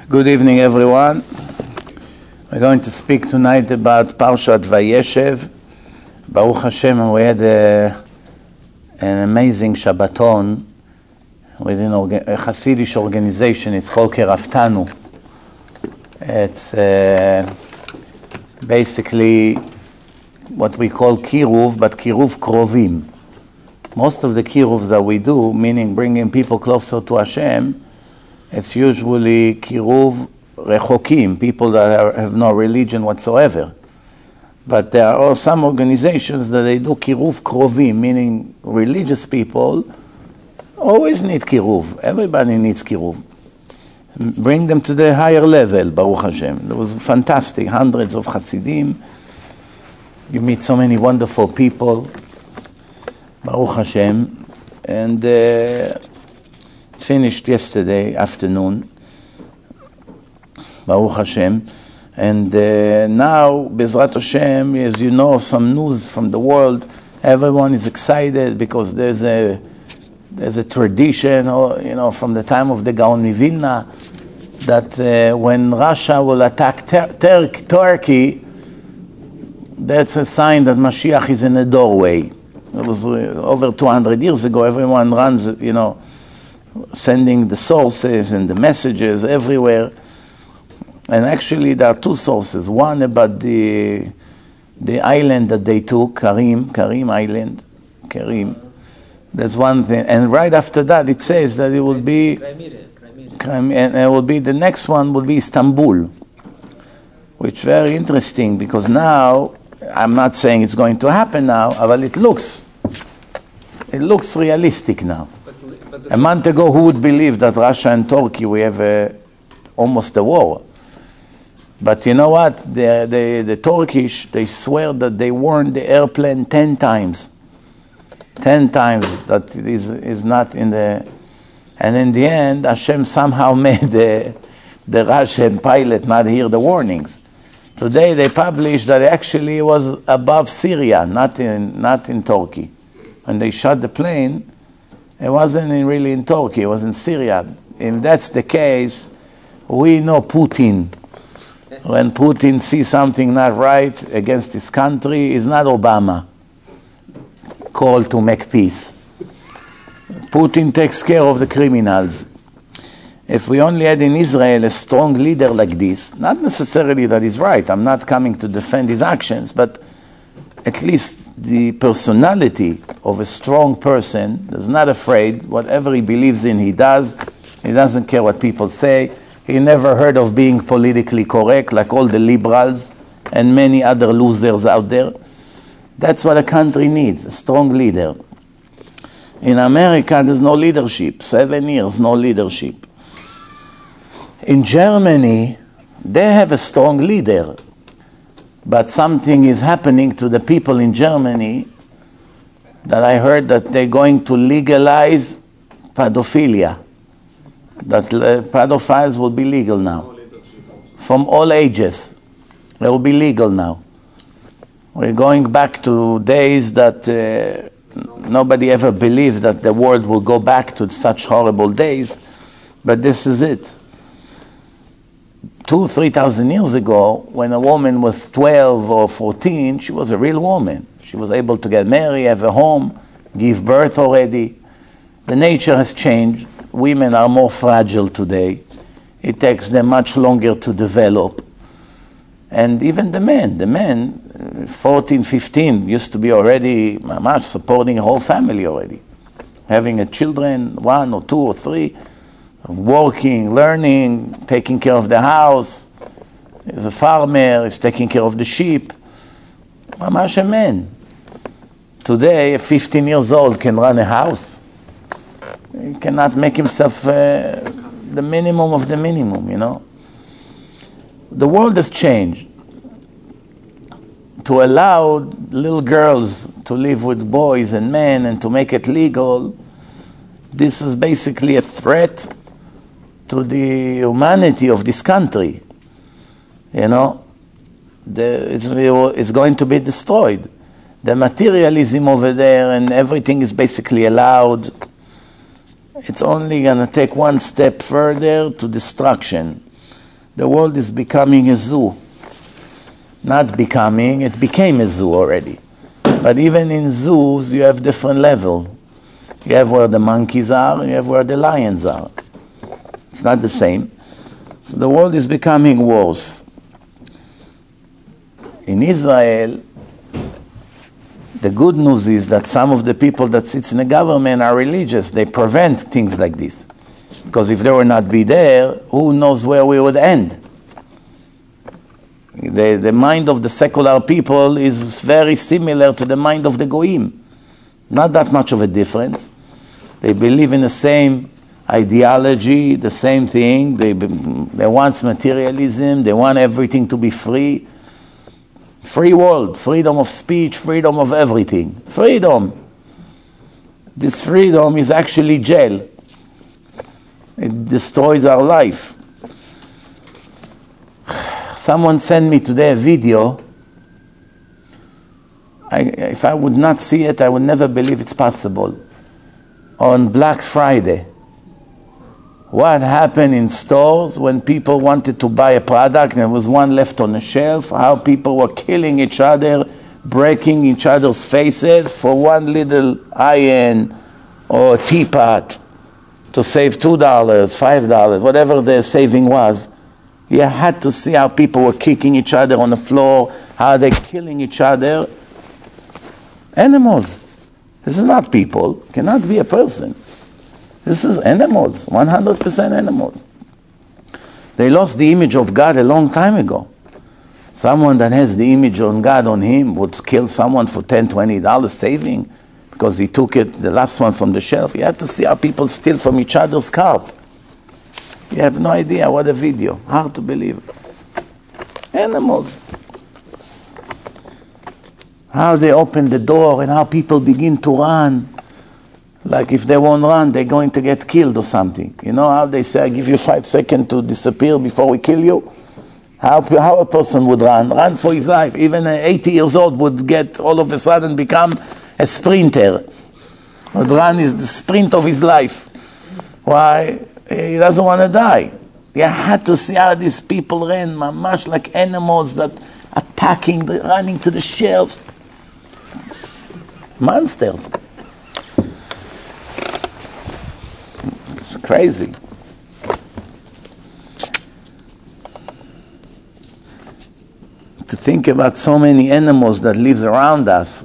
Good evening, everyone. We're going to speak tonight about Parshat Vayeshev. Baruch Hashem, we had an amazing Shabbaton within a Hasidic organization. It's called Keraftanu. It's basically what we call Kiruv, but Kiruv Krovim. Most of the Kiruvs that we do, meaning bringing people closer to Hashem, it's usually Kiruv Rechokim, people that have no religion whatsoever. But there are some organizations that they do Kiruv Krovim, meaning religious people always need Kiruv. Everybody needs Kiruv. Bring them to the higher level, Baruch Hashem. It was fantastic, hundreds of Hasidim. You meet so many wonderful people, Baruch Hashem. And finished yesterday afternoon, Baruch Hashem. And now, Bezrat Hashem, as you know, some news from the world, everyone is excited because there's a tradition, or, from the time of the Gaon Vilna, that when Russia will attack Turkey, that's a sign that Mashiach is in the doorway. It was over 200 years ago. Everyone runs, sending the sources and the messages everywhere. And actually there are two sources. One about the island that they took, Karim Island, Karim. That's one thing. And right after that it says that it will be and it will be, the next one will be Istanbul, which is very interesting because now, I'm not saying it's going to happen now, but it looks realistic now. A month ago, who would believe that Russia and Turkey, we have almost a war? But you know what? The Turkish, they swear that they warned the airplane 10 times. 10 times that it is not in the... And in the end, Hashem somehow made the Russian pilot not hear the warnings. Today they published that actually it was above Syria, not in Turkey. When they shot the plane, it wasn't really in Turkey, it was in Syria. If that's the case, we know Putin. When Putin sees something not right against his country, it's not Obama called to make peace. Putin takes care of the criminals. If we only had in Israel a strong leader like this, not necessarily that he's right, I'm not coming to defend his actions, but at least the personality of a strong person that's not afraid, whatever he believes in, he does. He doesn't care what people say. He never heard of being politically correct, like all the liberals and many other losers out there. That's what a country needs, a strong leader. In America, there's no leadership. 7 years, no leadership. In Germany, they have a strong leader. But something is happening to the people in Germany that I heard that they're going to legalize pedophilia. That pedophiles will be legal now. From all ages. They will be legal now. We're going back to days that nobody ever believed that the world will go back to such horrible days. But this is it. 2,000-3,000 years ago, when a woman was 12 or 14, she was a real woman. She was able to get married, have a home, give birth already. The nature has changed. Women are more fragile today. It takes them much longer to develop. And even the men, 14, 15, used to be already much supporting a whole family already. Having a children, 1 or 2 or 3, working, learning, taking care of the house. He's a farmer, he's taking care of the sheep. Mamash a man. Today, a 15 years old can run a house. He cannot make himself the minimum of the minimum, The world has changed. To allow little girls to live with boys and men and to make it legal, this is basically a threat to the humanity of this country. It's going to be destroyed. The materialism over there and everything is basically allowed. It's only going to take one step further to destruction. The world is becoming a zoo. Not becoming, it became a zoo already. But even in zoos, you have different levels. You have where the monkeys are, and you have where the lions are. It's not the same. So the world is becoming worse. In Israel, the good news is that some of the people that sit in the government are religious. They prevent things like this. Because if they would not be there, who knows where we would end? The mind of the secular people is very similar to the mind of the Goyim. Not that much of a difference. They believe in the same ideology, the same thing. They want materialism. They want everything to be free. Free world, freedom of speech, freedom of everything. Freedom. This freedom is actually jail. It destroys our life. Someone sent me today a video. If I would not see it, I would never believe it's possible. On Black Friday, what happened in stores when people wanted to buy a product and there was one left on the shelf, how people were killing each other, breaking each other's faces for one little iron or teapot to save $2, $5, whatever the saving was. You had to see how people were kicking each other on the floor, how they're killing each other. Animals. This is not people. It cannot be a person. This is animals, 100% animals. They lost the image of God a long time ago. Someone that has the image of God on him would kill someone for $10, $20 saving because he took it, the last one from the shelf. You have to see how people steal from each other's cart. You have no idea what a video. Hard to believe. Animals. How they open the door and how people begin to run. Like if they won't run, they're going to get killed or something. You know how they say, I give you 5 seconds to disappear before we kill you? How a person would run? Run for his life. Even an 80 years old would get all of a sudden become a sprinter. Would run is the sprint of his life. Why? He doesn't want to die. You had to see how these people ran, much like animals that attacking, running to the shelves. Monsters. It's crazy. To think about so many animals that lives around us,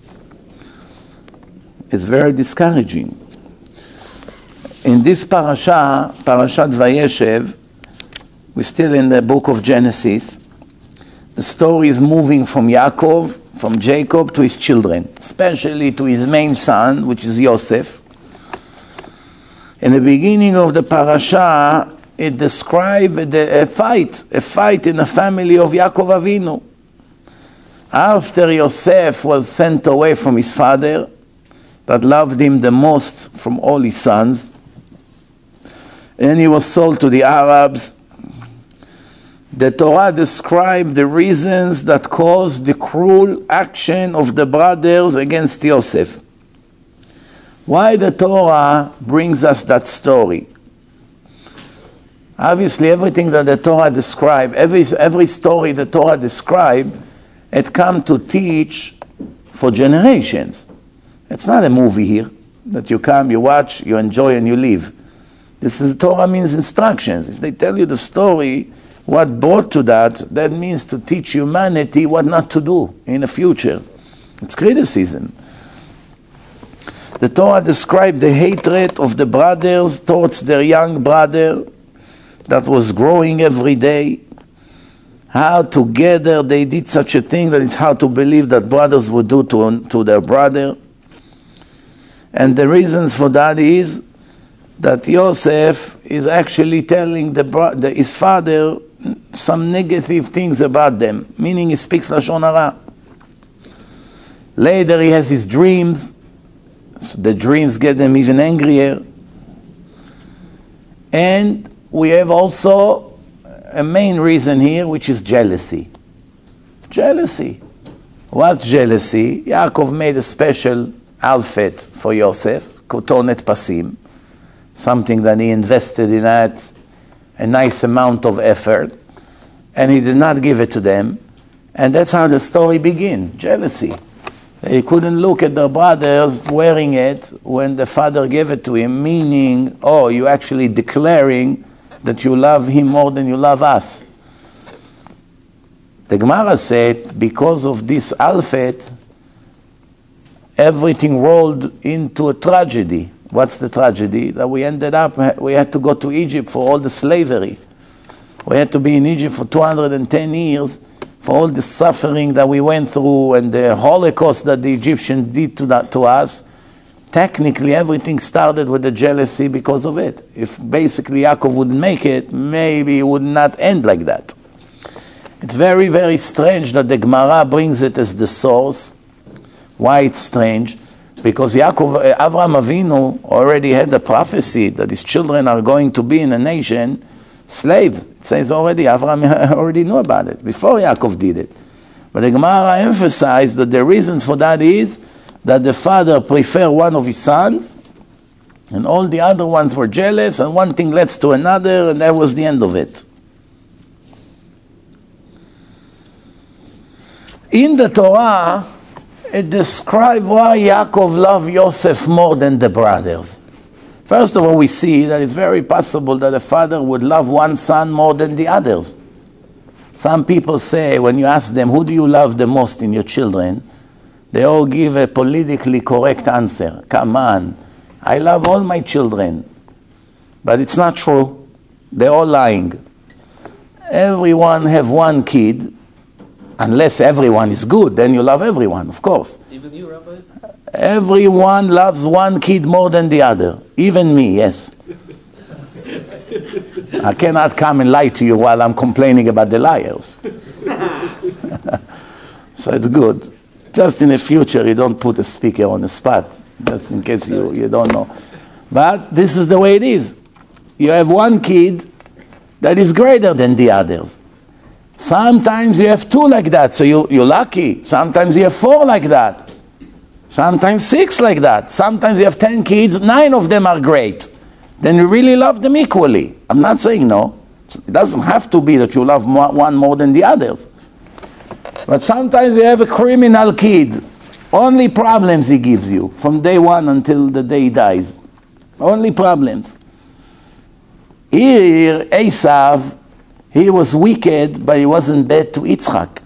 it's very discouraging. In this parasha, Parashat Vayeshev, we're still in the book of Genesis. The story is moving from Yaakov, from Jacob to his children, especially to his main son, which is Yosef. In the beginning of the parasha, it describes a fight in the family of Yaakov Avinu. After Yosef was sent away from his father, that loved him the most from all his sons, and he was sold to the Arabs, the Torah described the reasons that caused the cruel action of the brothers against Yosef. Why the Torah brings us that story? Obviously, everything that the Torah describes, every story the Torah describes, it comes to teach for generations. It's not a movie here that you come, you watch, you enjoy, and you leave. This is Torah means instructions. If they tell you the story, what brought to that, that means to teach humanity what not to do in the future. It's criticism. The Torah described the hatred of the brothers towards their young brother that was growing every day. How together they did such a thing that it's hard to believe that brothers would do to their brother. And the reasons for that is that Yosef is actually telling his father some negative things about them, meaning he speaks Lashon Hara. Later he has his dreams. So the dreams get them even angrier. And we have also a main reason here, which is jealousy. Jealousy. What's jealousy? Yaakov made a special outfit for Yosef, kotonet pasim, something that he invested in that, a nice amount of effort. and he did not give it to them. And that's how the story begins, jealousy. He couldn't look at their brothers wearing it when the father gave it to him, meaning, oh, you're actually declaring that you love him more than you love us. The Gemara said, because of this alphabet, everything rolled into a tragedy. What's the tragedy? That we ended up, we had to go to Egypt for all the slavery. We had to be in Egypt for 210 years for all the suffering that we went through and the Holocaust that the Egyptians did to us. Technically, everything started with the jealousy because of it. If basically Yaakov wouldn't make it, maybe it would not end like that. It's very, very strange that the Gemara brings it as the source. Why it's strange? Because Avraham Avinu already had a prophecy that his children are going to be in a nation slaves. It says already, Avraham already knew about it before Yaakov did it. But the Gemara emphasized that the reason for that is that the father preferred one of his sons and all the other ones were jealous and one thing leads to another and that was the end of it. In the Torah, it describes why Yaakov loved Yosef more than the brothers. First of all, we see that it's very possible that a father would love one son more than the others. Some people say, when you ask them, who do you love the most in your children? They all give a politically correct answer. Come on, I love all my children. But it's not true. They're all lying. Everyone have one kid. Unless everyone is good, then you love everyone, of course. Even you, Rabbi? Everyone loves one kid more than the other. Even me, yes. I cannot come and lie to you while I'm complaining about the liars. So it's good. Just in the future, you don't put a speaker on the spot, just in case you don't know. But this is the way it is. You have one kid that is greater than the others. Sometimes you have two like that, so you're lucky. Sometimes you have four like that. Sometimes 6 like that. Sometimes you have 10 kids, 9 of them are great. Then you really love them equally. I'm not saying no. It doesn't have to be that you love one more than the others. But sometimes you have a criminal kid. Only problems he gives you from day one until the day he dies. Only problems. Here, Esav, he was wicked, but he wasn't bad to Yitzchak.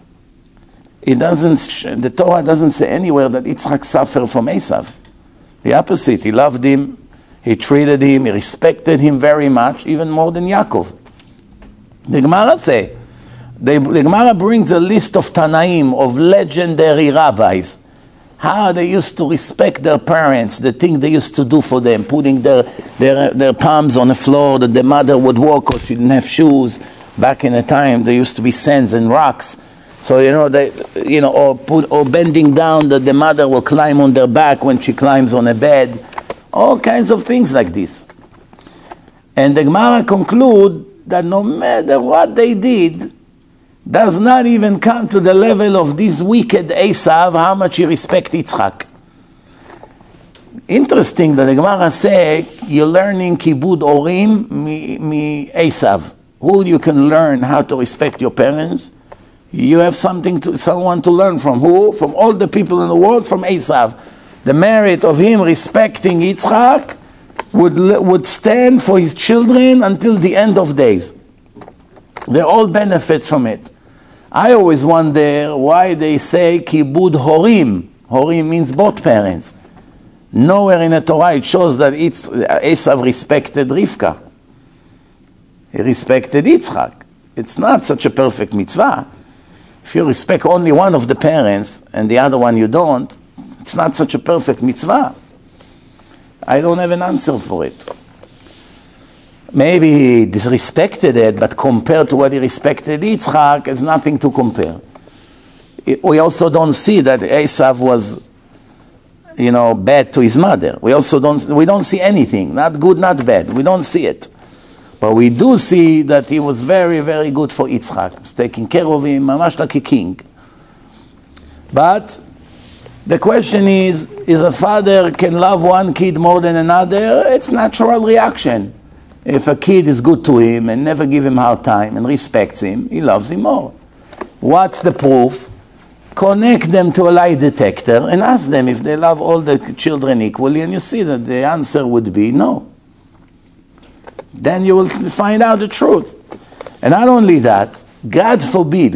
The Torah doesn't say anywhere that Yitzchak suffered from Esav. The opposite, he loved him, he treated him, he respected him very much, even more than Yaakov. The Gemara say, the Gemara brings a list of Tanaim, of legendary rabbis, how they used to respect their parents, the thing they used to do for them, putting their palms on the floor that the mother would walk because she didn't have shoes. Back in the time, there used to be sands and rocks. So, or bending down that the mother will climb on their back when she climbs on a bed. All kinds of things like this. And the Gemara conclude that no matter what they did, does not even come to the level of this wicked Esav, how much he respect Yitzchak. Interesting that the Gemara say, you're learning Kibud Orim mi Esav. Who you can learn how to respect your parents? You have someone to learn from. Who? From all the people in the world, from Esav. The merit of him respecting Yitzchak would stand for his children until the end of days. They all benefit from it. I always wonder why they say Kibud Horim. Horim means both parents. Nowhere in the Torah it shows that Esav respected Rivka. He respected Yitzchak. It's not such a perfect mitzvah. If you respect only one of the parents and the other one you don't, it's not such a perfect mitzvah. I don't have an answer for it. Maybe he disrespected it, but compared to what he respected Yitzchak, there's nothing to compare. We also don't see that Esav was, bad to his mother. We don't see anything, not good, not bad. We don't see it. But we do see that he was very, very good for Yitzchak. He was taking care of him, mamash like a king. But the question is a father can love one kid more than another? It's natural reaction. If a kid is good to him and never give him a hard time and respects him, he loves him more. What's the proof? Connect them to a lie detector and ask them if they love all the children equally, and you see that the answer would be no. Then you will find out the truth. And not only that, God forbid,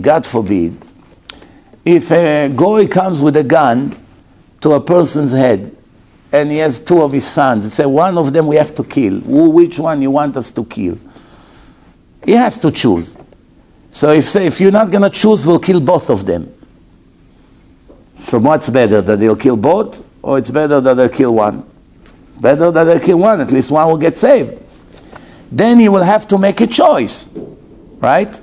if a goy comes with a gun to a person's head and he has two of his sons, he says, one of them we have to kill. Which one you want us to kill? He has to choose. So if you're not going to choose, we'll kill both of them. So what's better, that they'll kill both, or it's better that they'll kill one? Better that they'll kill one, at least one will get saved. Then he will have to make a choice, right?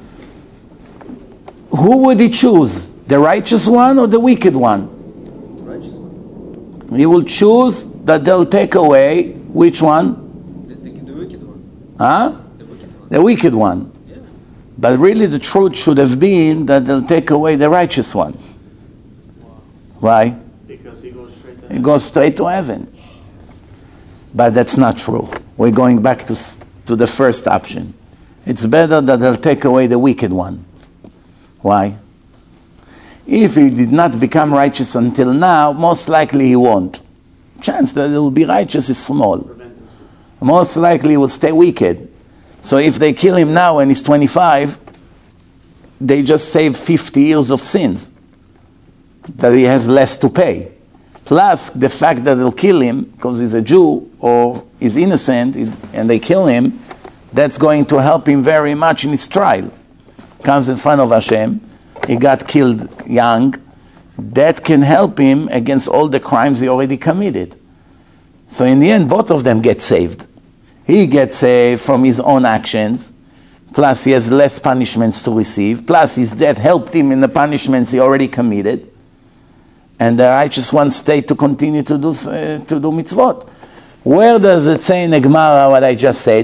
Who would he choose? The righteous one or the wicked one? Righteous one. He will choose that they'll take away, which one? The wicked one. Huh? The wicked one. The wicked one. Yeah. But really the truth should have been that they'll take away the righteous one. Why? Because he goes straight to He goes straight to heaven. But that's not true. We're going back to the first option. It's better that they'll take away the wicked one. Why? If he did not become righteous until now, most likely he won't. Chance that he will be righteous is small. Most likely he will stay wicked. So if they kill him now when he's 25, they just save 50 years of sins that he has less to pay. Plus the fact that they'll kill him because he's a Jew or is innocent and they kill him, that's going to help him very much in his trial. Comes in front of Hashem, he got killed young, that can help him against all the crimes he already committed. So in the end, both of them get saved. He gets saved from his own actions, plus he has less punishments to receive, plus his death helped him in the punishments he already committed, and the righteous one stayed to continue to do mitzvot. Where does it say in the Gemara what I just said?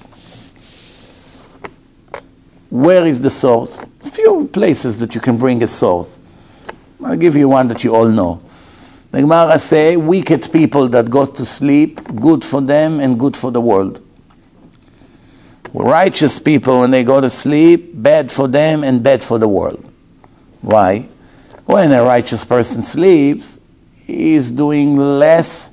Where is the source? A few places that you can bring a source. I'll give you one that you all know. The Gemara say, wicked people that go to sleep, good for them and good for the world. Righteous people, when they go to sleep, bad for them and bad for the world. Why? When a righteous person sleeps, he's doing less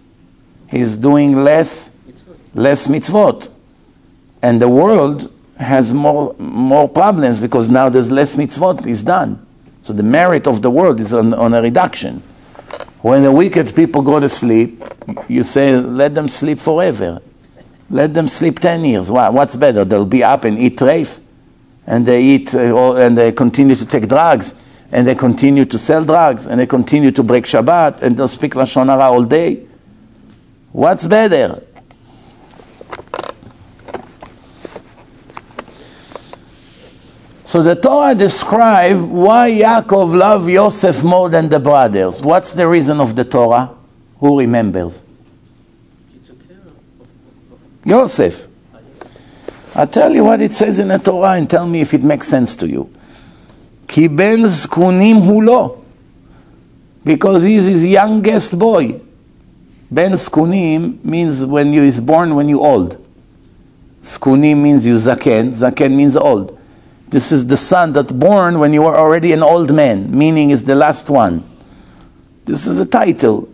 mitzvot. And the world has more problems because now there's less mitzvot is done. So the merit of the world is on a reduction. When the wicked people go to sleep, you say, let them sleep forever. Let them sleep 10 years. What's better? They'll be up and eat treif, and they eat, and they continue to take drugs, and they continue to sell drugs, and they continue to break Shabbat, and they'll speak Lashon Hara all day. What's better? So the Torah describes why Yaakov loved Yosef more than the brothers. What's the reason of the Torah? Who remembers? He took care of Yosef. I'll tell you what it says in the Torah and tell me if it makes sense to you. Ki ben zkunim hu lo. Because he's his youngest boy. Ben zkunim means when you is born when you old. Zkunim means you zaken. Zaken means old. This is the son that born when you were already an old man, meaning is the last one. This is a title.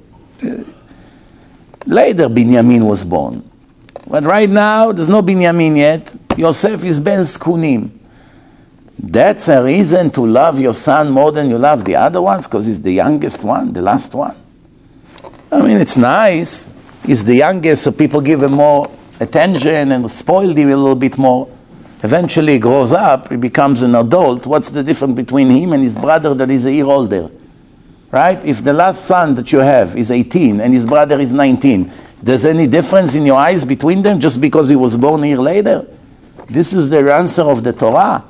Later Binyamin was born. But right now, there's no Binyamin yet. Yosef is Ben Zkunim. That's a reason to love your son more than you love the other ones, because he's the youngest one, the last one. I mean, it's nice. He's the youngest, so people give him more attention and spoil him a little bit more. Eventually he grows up, he becomes an adult. What's the difference between him and his brother that is a year older? Right? If the last son that you have is 18 and his brother is 19, there's any difference in your eyes between them just because he was born a year later? This is the answer of the Torah.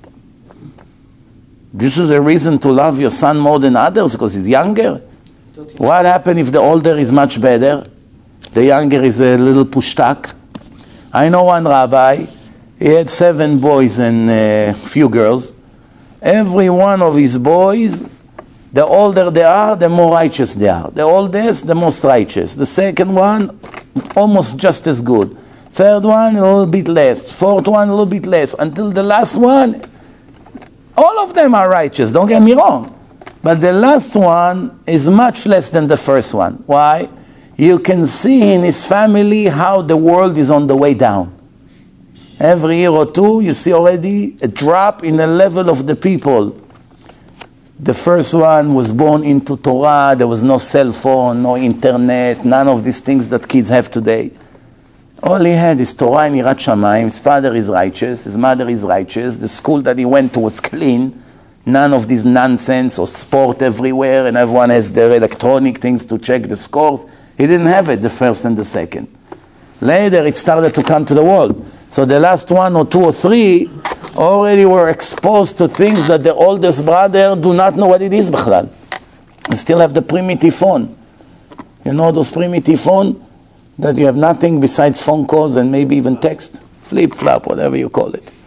This is a reason to love your son more than others because he's younger. What happens if the older is much better? The younger is a little pushtak. I know one rabbi. He had 7 boys and a few girls. Every one of his boys, the older they are, the more righteous they are. The oldest, the most righteous. The second one, almost just as good. Third one, a little bit less. Fourth one, a little bit less. Until the last one, all of them are righteous, don't get me wrong. But the last one is much less than the first one. Why? You can see in his family how the world is on the way down. Every year or two, you see already a drop in the level of the people. The first one was born into Torah. There was no cell phone, no internet, none of these things that kids have today. All he had is Torah and Yirat Shamayim. His father is righteous, his mother is righteous. The school that he went to was clean. None of this nonsense or sport everywhere, and everyone has their electronic things to check the scores. He didn't have it, the first and the second. Later, it started to come to the world. So the last one or two or three already were exposed to things that the oldest brother do not know what it is, Bichlal. They still have the primitive phone. You know those primitive phone? That you have nothing besides phone calls and maybe even text? Flip-flop, whatever you call it.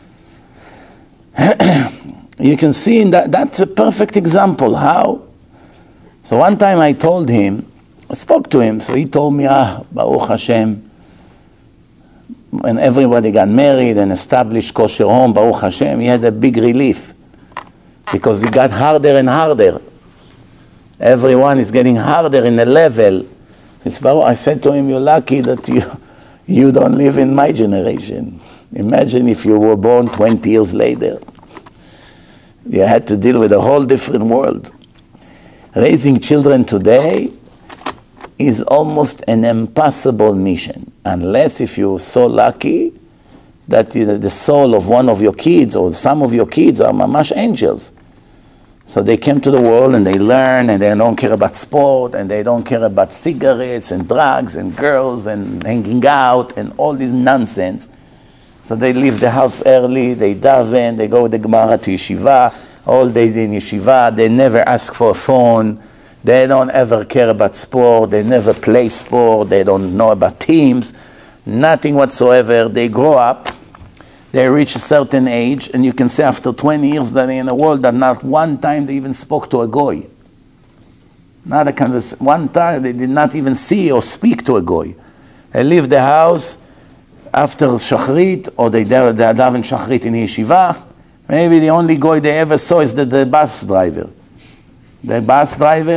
You can see in that's a perfect example. How? So one time I told him, I spoke to him, so he told me, Baruch Hashem, when everybody got married and established kosher home, Baruch Hashem, he had a big relief because it got harder and harder. Everyone is getting harder in a level. It's Baruch. I said to him, you're lucky that you don't live in my generation. Imagine if you were born 20 years later. You had to deal with a whole different world. Raising children today is almost an impossible mission, unless if you're so lucky that the soul of one of your kids or some of your kids are mamash angels. So they came to the world and they learn and they don't care about sport and they don't care about cigarettes and drugs and girls and hanging out and all this nonsense. So they leave the house early, they daven, they go with the Gemara to yeshiva, all day in yeshiva, they never ask for a phone, they don't ever care about sport, they never play sport, they don't know about teams, nothing whatsoever. They grow up, they reach a certain age, and you can say after 20 years that they're in a world that not one time they even spoke to a goy. Not a one time they did not even see or speak to a goy. They leave the house after Shachrit, or they daven Shachrit in yeshiva. Maybe the only goy they ever saw is the bus driver. The bus driver,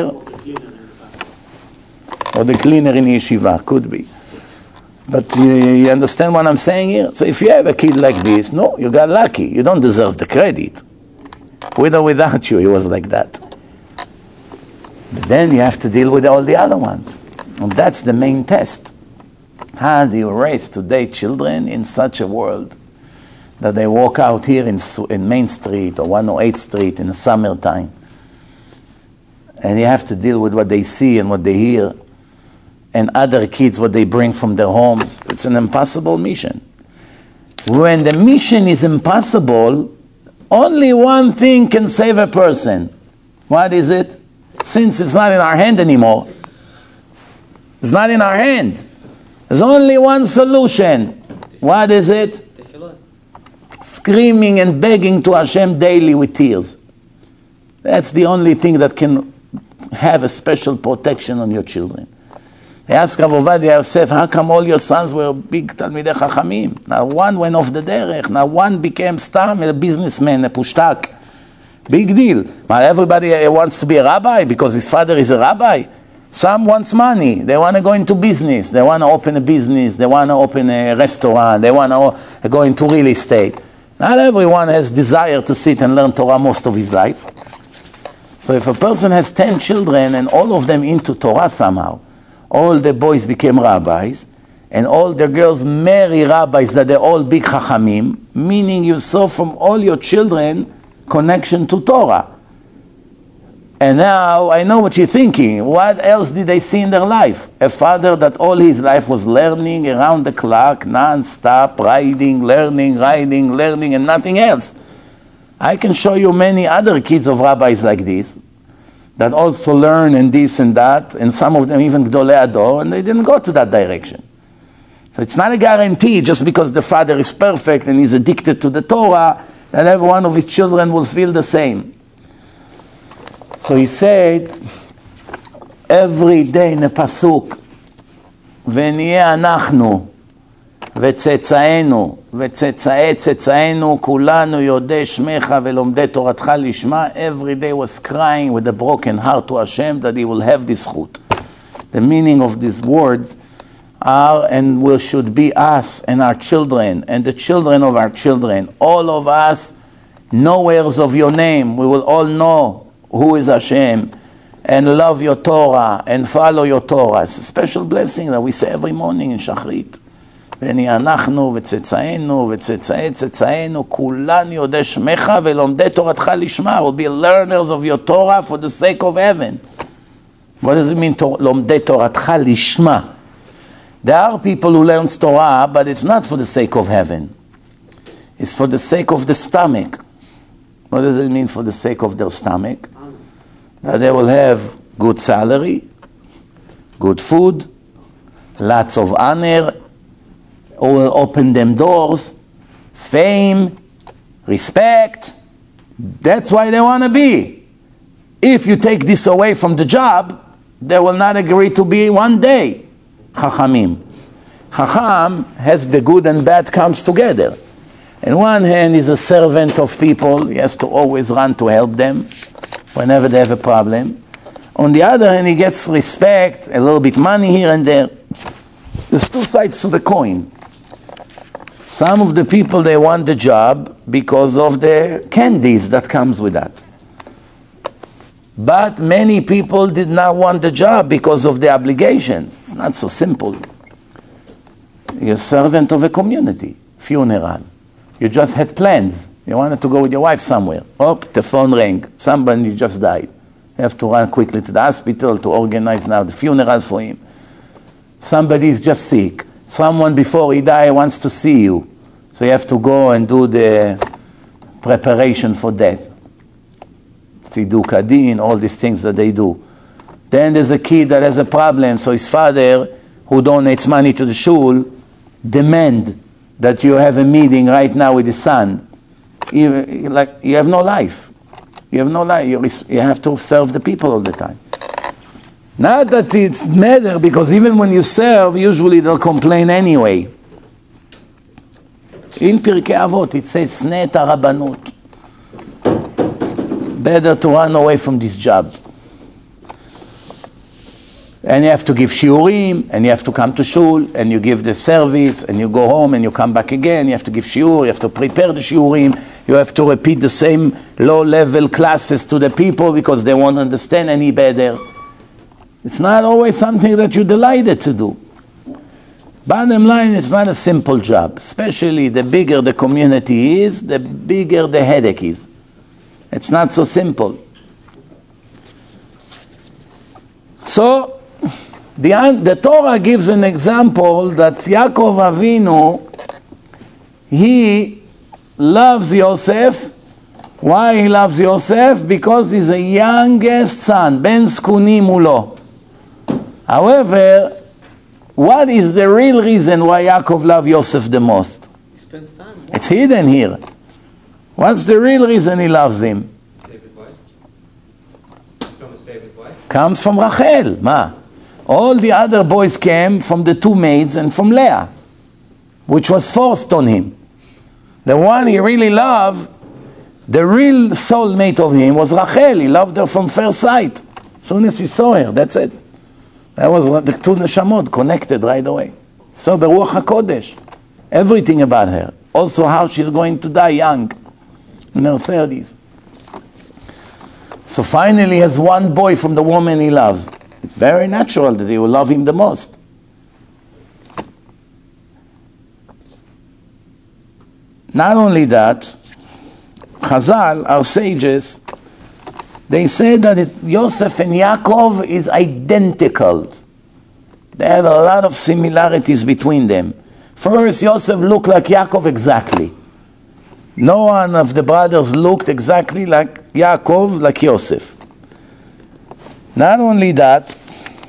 or the cleaner in yeshiva, could be. But you understand what I'm saying here? So if you have a kid like this, no, you got lucky. You don't deserve the credit. With or without you, he was like that. But then you have to deal with all the other ones. And that's the main test. How do you raise today children in such a world that they walk out here in Main Street or 108th Street in the summertime, and you have to deal with what they see and what they hear, and other kids, what they bring from their homes? It's an impossible mission. When the mission is impossible, only one thing can save a person. What is it? Since it's not in our hand anymore. It's not in our hand. There's only one solution. What is it? Screaming and begging to Hashem daily with tears. That's the only thing that can have a special protection on your children. They asked Rav Ovadia Yosef, how come all your sons were big Talmidei Chachamim? Now one went off the derech. Now one became stam, a businessman, a pushtak. Big deal. Now everybody wants to be a rabbi because his father is a rabbi. Some wants money. They want to go into business. They want to open a business. They want to open a restaurant. They want to go into real estate. Not everyone has desire to sit and learn Torah most of his life. So if a person has 10 children and all of them into Torah somehow, all the boys became rabbis, and all the girls marry rabbis that they're all big chachamim, meaning you saw from all your children connection to Torah. And now I know what you're thinking. What else did they see in their life? A father that all his life was learning around the clock, non-stop, riding, learning, and nothing else. I can show you many other kids of rabbis like this that also learn and this and that, and some of them even Gdolei Ador, and they didn't go to that direction. So it's not a guarantee just because the father is perfect and he's addicted to the Torah that every one of his children will feel the same. So he said, every day in a pasuk, ונהיה אנחנו וצאצאינו, וצאצאי צאצאינו, כולנו יודעי שמך ולומדי תורתך לשמה. Every day was crying with a broken heart to Hashem that he will have this zchut. The meaning of these words are and will should be us and our children and the children of our children. All of us knowers of your name. We will all know who is Hashem and love your Torah and follow your Torah. It's a special blessing that we say every morning in Shachrit. ונהיה אנחנו וצאצאינו וצאצאי צאצאינו כולן יודעי שמך ולומדי תורתך לשמה. Will be learners of your Torah for the sake of heaven. What does it mean, לומדי תורתך לשמה? There are people who learn Torah, but it's not for the sake of heaven. It's for the sake of the stomach. What does it mean for the sake of their stomach? That they will have good salary, good food, lots of honor, will open them doors, fame, respect. That's why they want to be. If you take this away from the job, they will not agree to be one day. Chachamim. Chacham has the good and bad comes together. On one hand, he's a servant of people. He has to always run to help them whenever they have a problem. On the other hand, he gets respect, a little bit money here and there. There's two sides to the coin. Some of the people, they want the job because of the candies that comes with that. But many people did not want the job because of the obligations. It's not so simple. You're a servant of a community, funeral. You just had plans. You wanted to go with your wife somewhere. Oh, the phone rang. Somebody just died. You have to run quickly to the hospital to organize now the funeral for him. Somebody is just sick. Someone before he died wants to see you. So you have to go and do the preparation for death. Tziduk Adin, all these things that they do. Then there's a kid that has a problem, so his father, who donates money to the shul, demand that you have a meeting right now with his son. You have no life. You have no life. You have to serve the people all the time. Not that it's matter, because even when you serve, usually they'll complain anyway. In Pirkei Avot, it says, Sneh et harabanut. Better to run away from this job. And you have to give shiurim, and you have to come to shul, and you give the service, and you go home, and you come back again. You have to give shiur, you have to prepare the shiurim, you have to repeat the same low-level classes to the people because they won't understand any better. It's not always something that you're delighted to do. Bottom line, it's not a simple job. Especially the bigger the community is, the bigger the headache is. It's not so simple. So, the Torah gives an example that Yaakov Avinu, he loves Yosef. Why he loves Yosef? Because he's the youngest son, Ben Skuni Mulo. However, what is the real reason why Yaakov loves Yosef the most? He spends time. It's hidden here. What's the real reason he loves him? His favorite wife? From his favorite wife? Comes from Rachel. Ma. All the other boys came from the two maids and from Leah, which was forced on him. The one he really loved, the real soulmate of him was Rachel. He loved her from first sight. As soon as he saw her, that's it. That was the two neshamot connected right away. So Beruach HaKodesh, everything about her. Also how she's going to die young, in her 30s. So finally he has one boy from the woman he loves. It's very natural that he will love him the most. Not only that, Chazal, our sages, they say that Yosef and Yaakov is identical. They have a lot of similarities between them. First, Yosef looked like Yaakov exactly. No one of the brothers looked exactly like Yaakov, like Yosef. Not only that,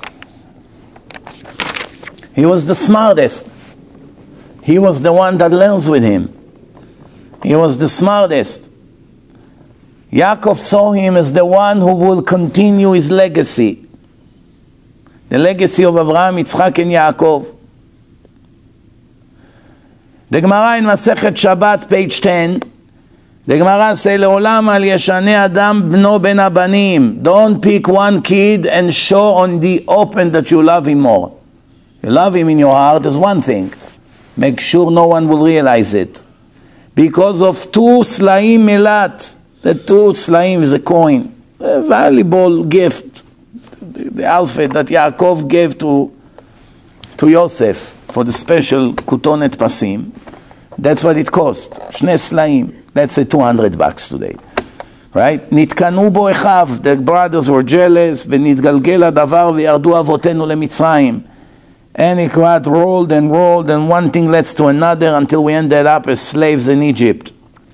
he was the smartest. He was the one that learns with him. He was the smartest. Yaakov saw him as the one who will continue his legacy. The legacy of Avraham, Yitzchak, and Yaakov. The Gemara in Masechet Shabbat, page 10, the Gemara say, Le'olam al yeshane adam bno ben abanim. Don't pick one kid and show on the open that you love him more. You love him in your heart is one thing. Make sure no one will realize it. Because of 2 slaim melat. The 2 slaim is a coin. A valuable gift. The outfit that Yaakov gave to Yosef for the special kutonet pasim. That's what it cost. Shne slaim. Let's say $200 today. Right? Nitkanu bo echav. The brothers were jealous. V'nitgalgel hadavar v'yardu avotenu lemitzrayim. And it rolled and rolled, and one thing leads to another until we ended up as slaves in Egypt.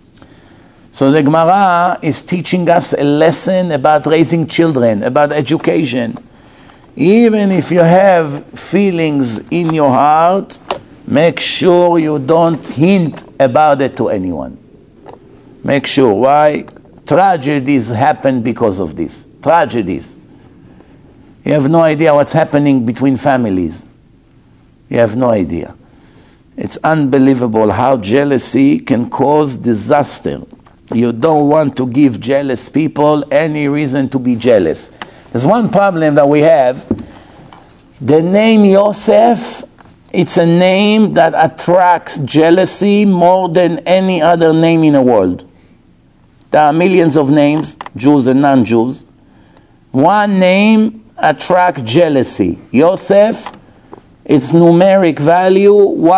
So the Gemara is teaching us a lesson about raising children, about education. Even if you have feelings in your heart, make sure you don't hint about it to anyone. Make sure. Why? Tragedies happen because of this. Tragedies. You have no idea what's happening between families. You have no idea. It's unbelievable how jealousy can cause disaster. You don't want to give jealous people any reason to be jealous. There's one problem that we have. The name Yosef, it's a name that attracts jealousy more than any other name in the world. There are millions of names, Jews and non-Jews. One name attracts jealousy. Yosef, its numeric value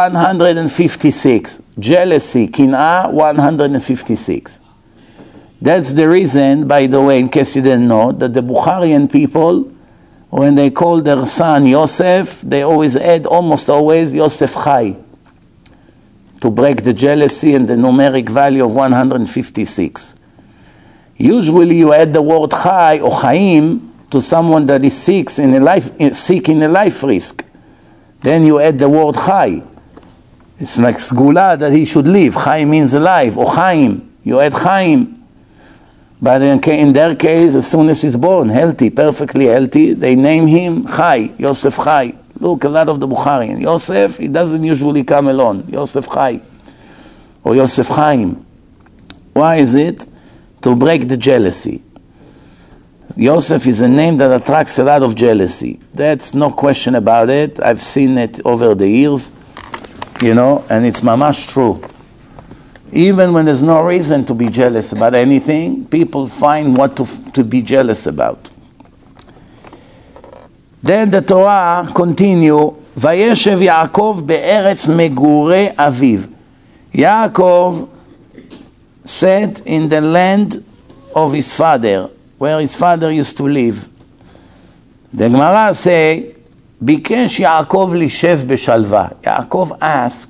156. Jealousy, kin'ah, 156. That's the reason, by the way, in case you didn't know, that the Bukharian people, when they call their son Yosef, they always add, almost always, Yosef Chai, to break the jealousy and the numeric value of 156. Usually you add the word Chai or Chaim to someone that is sick in a life risk. Then you add the word Chai. It's like Sgula, that he should live. Chai means alive. Or Chaim. You add Chaim. But in their case, as soon as he's born, healthy, perfectly healthy, they name him Chai, Yosef Chai. Look, a lot of the Bukharian. Yosef, he doesn't usually come alone. Yosef Chai. Or Yosef Chaim. Why is it? To break the jealousy. Yosef is a name that attracts a lot of jealousy. That's no question about it. I've seen it over the years, and it's mamash true. Even when there's no reason to be jealous about anything, people find what to be jealous about. Then the Torah continue, Vayeshev Yaakov be'eretz megure aviv. Yaakov sat in the land of his father, where his father used to live. The Gemara say, Bikesh Yaakov lishev beshalva. Yaakov asked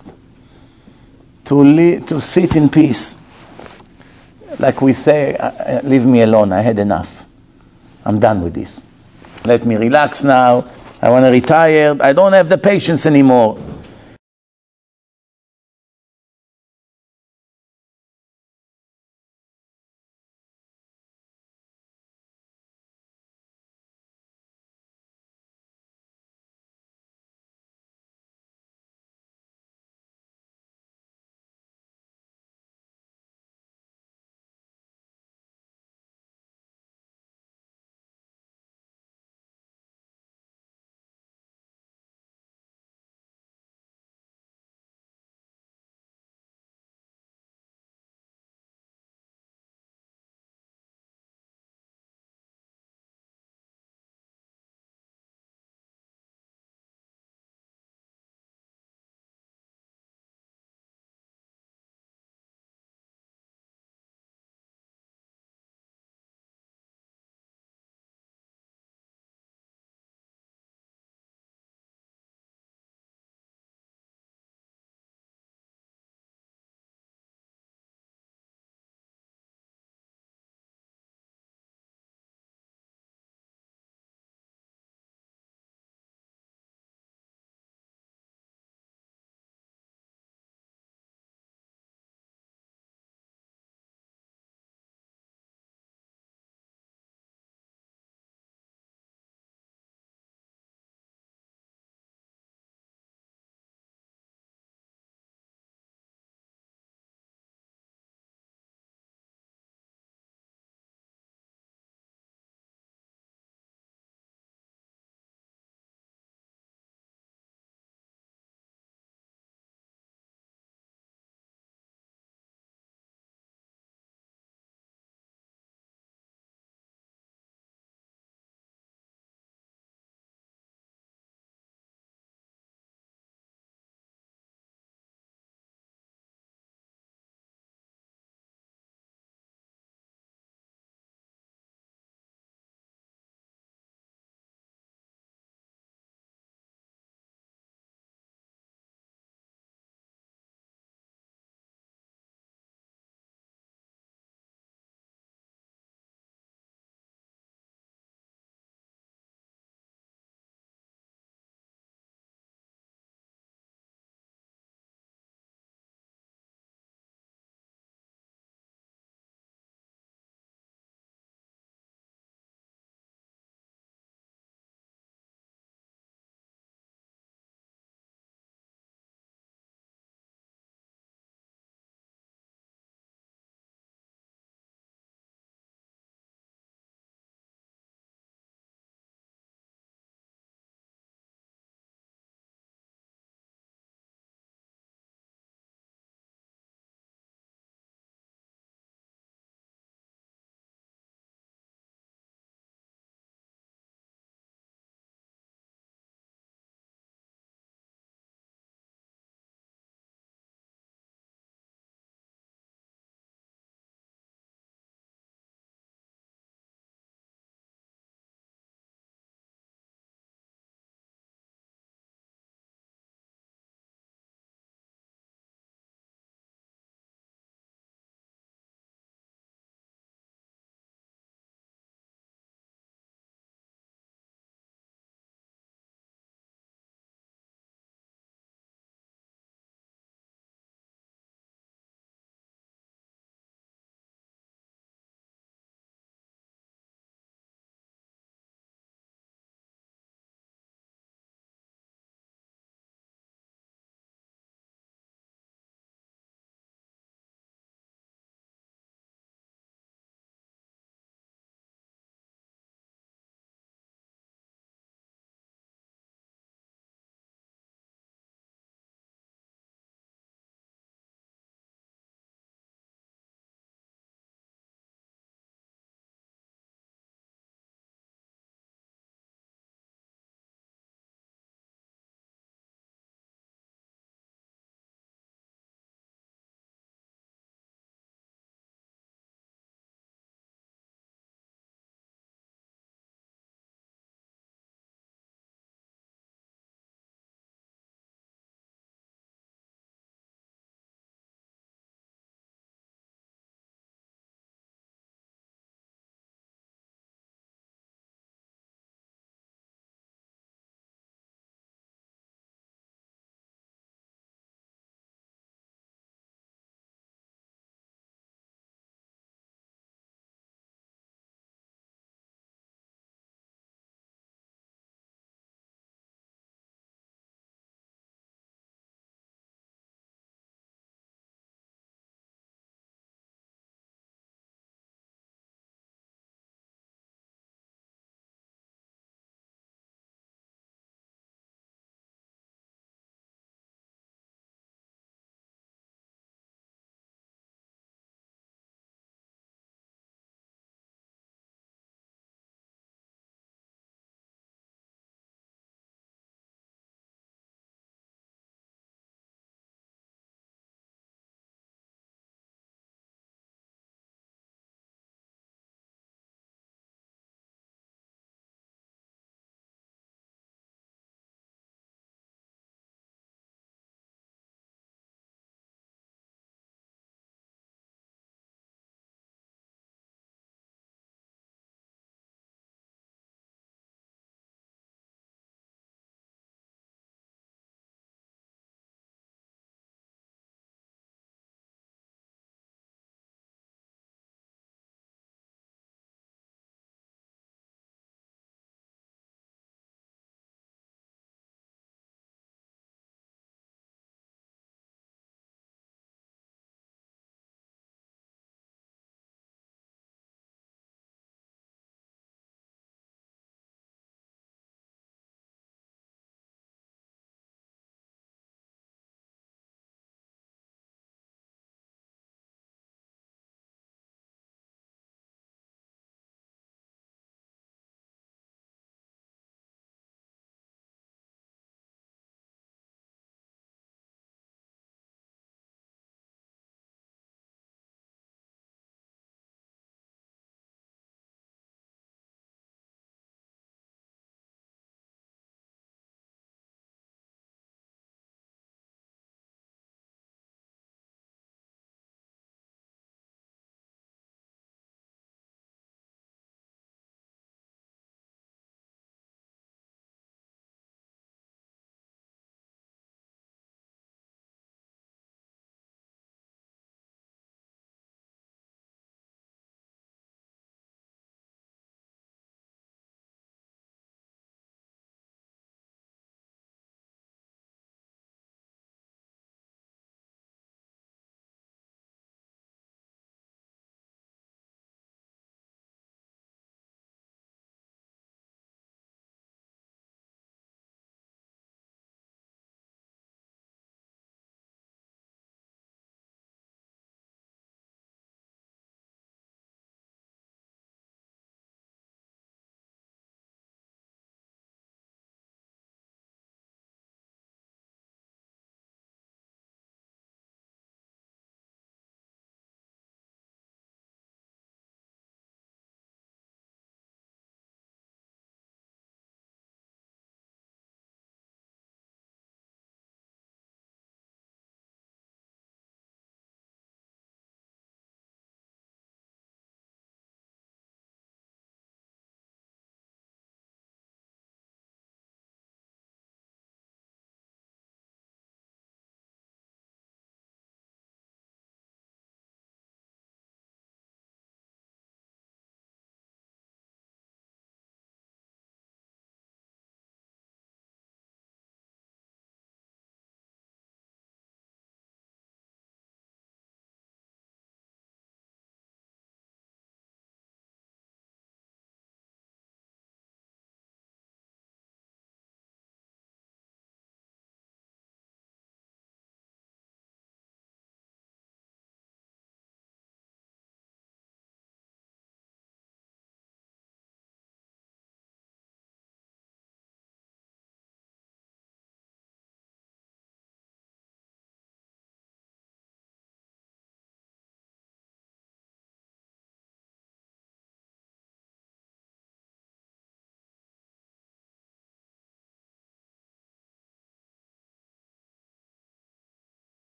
to sit in peace. Like we say, leave me alone, I had enough. I'm done with this. Let me relax now. I want to retire. I don't have the patience anymore.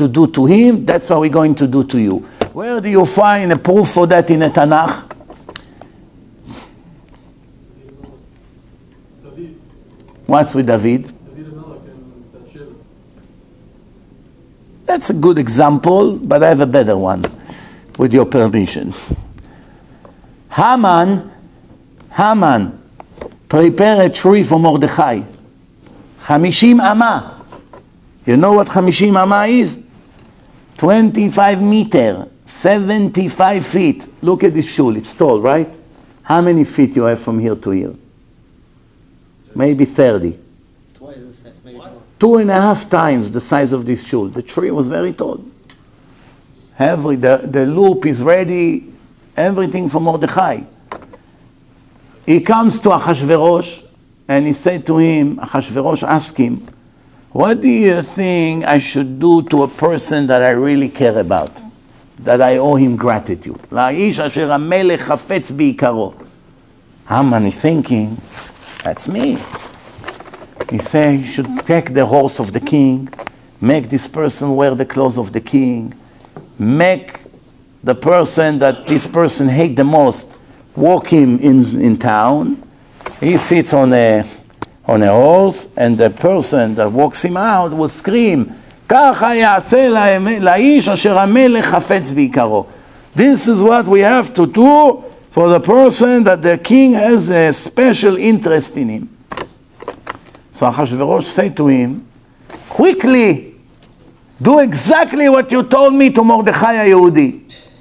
to do to him, that's what we're going to do to you. Where do you find a proof for that in the Tanakh? David. What's with David? David HaMelech and Bathsheba. That's a good example, but I have a better one, with your permission. Haman prepared a tree for Mordechai. 50 Amah. You know what 50 Amah is? 25 meter, 75 feet. Look at this shul, it's tall, right? How many feet you have from here to here? Maybe 30. Twice the size, maybe more. 2.5 times the size of this shul. The tree was very tall. The loop is ready, everything for Mordechai. He comes to Achashverosh and he said to him, Achashverosh asked him, what do you think I should do to a person that I really care about? That I owe him gratitude? La'ish asher hamelech chafetz bi'ikaro. Haman is thinking, that's me. He said, you should take the horse of the king, make this person wear the clothes of the king, make the person that this person hate the most walk him in town. He sits on a horse, and the person that walks him out will scream, "Kacha ya'aseh la'ish asher hamelech chafetz bi'ikaro." This is what we have to do for the person that the king has a special interest in him. So Achashverosh said to him, quickly, do exactly what you told me to Mordechai HaYehudi.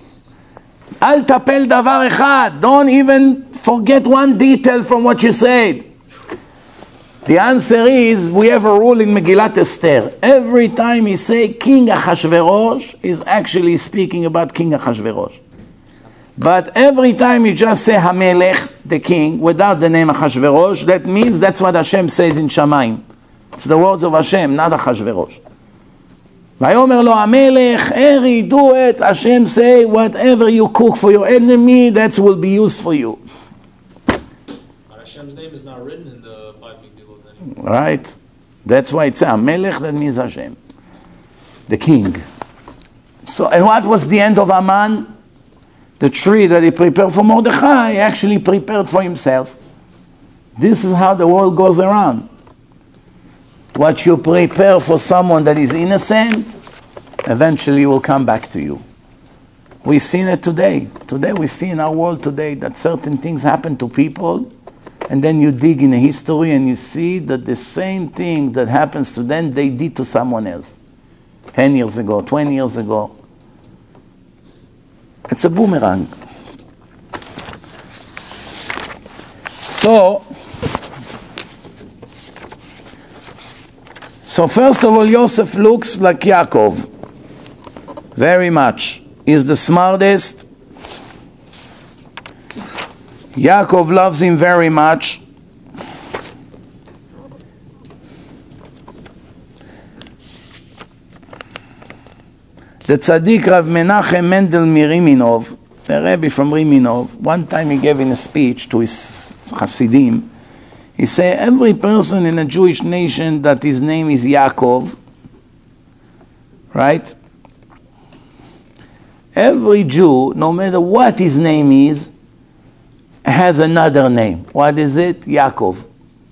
Al tapel davar echad. Don't even forget one detail from what you said. The answer is, we have a rule in Megillat Esther. Every time he say King Achashverosh, is actually speaking about King Achashverosh. But every time you just say Hamelech, the king, without the name Achashverosh, that means that's what Hashem said in Shamayim. It's the words of Hashem, not Achashverosh. Vayomer lo Hamelech, Eri, do it. Hashem say, whatever you cook for your enemy, that will be used for you. But Hashem's name is not written in the 5 big deals anymore. Right? That's why it's Hamelech, that means Hashem. The king. So, and what was the end of Haman? The tree that he prepared for Mordechai, he actually prepared for himself. This is how the world goes around. What you prepare for someone that is innocent, eventually will come back to you. We've seen it today. Today we see in our world today that certain things happen to people, and then you dig in the history and you see that the same thing that happens to them, they did to someone else. 10 years ago, 20 years ago. It's a boomerang. So first of all, Yosef looks like Yaakov. Very much. He's the smartest. Yaakov loves him very much. The tzaddik Rav Menachem Mendel Miriminov, the Rebbe from Riminov, one time he gave in a speech to his Hasidim, he said, every person in a Jewish nation that his name is Yaakov, right? Every Jew, no matter what his name is, has another name. What is it? Yaakov.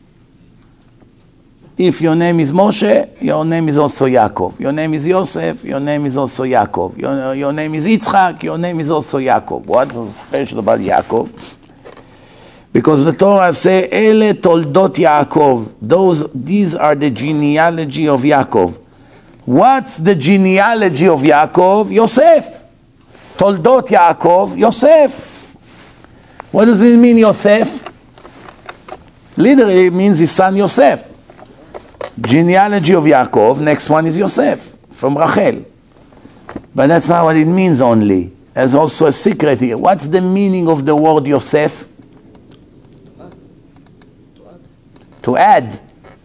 If your name is Moshe, your name is also Yaakov. Your name is Yosef, your name is also Yaakov. Your name is Yitzchak, your name is also Yaakov. What's special about Yaakov? Because the Torah says, Ele toldot Yaakov. These are the genealogy of Yaakov. What's the genealogy of Yaakov? Yosef. Toldot Yaakov, Yosef. What does it mean, Yosef? Literally, it means his son Yosef. Genealogy of Yaakov, next one is Yosef, from Rachel. But that's not what it means only. There's also a secret here. What's the meaning of the word Yosef? To add.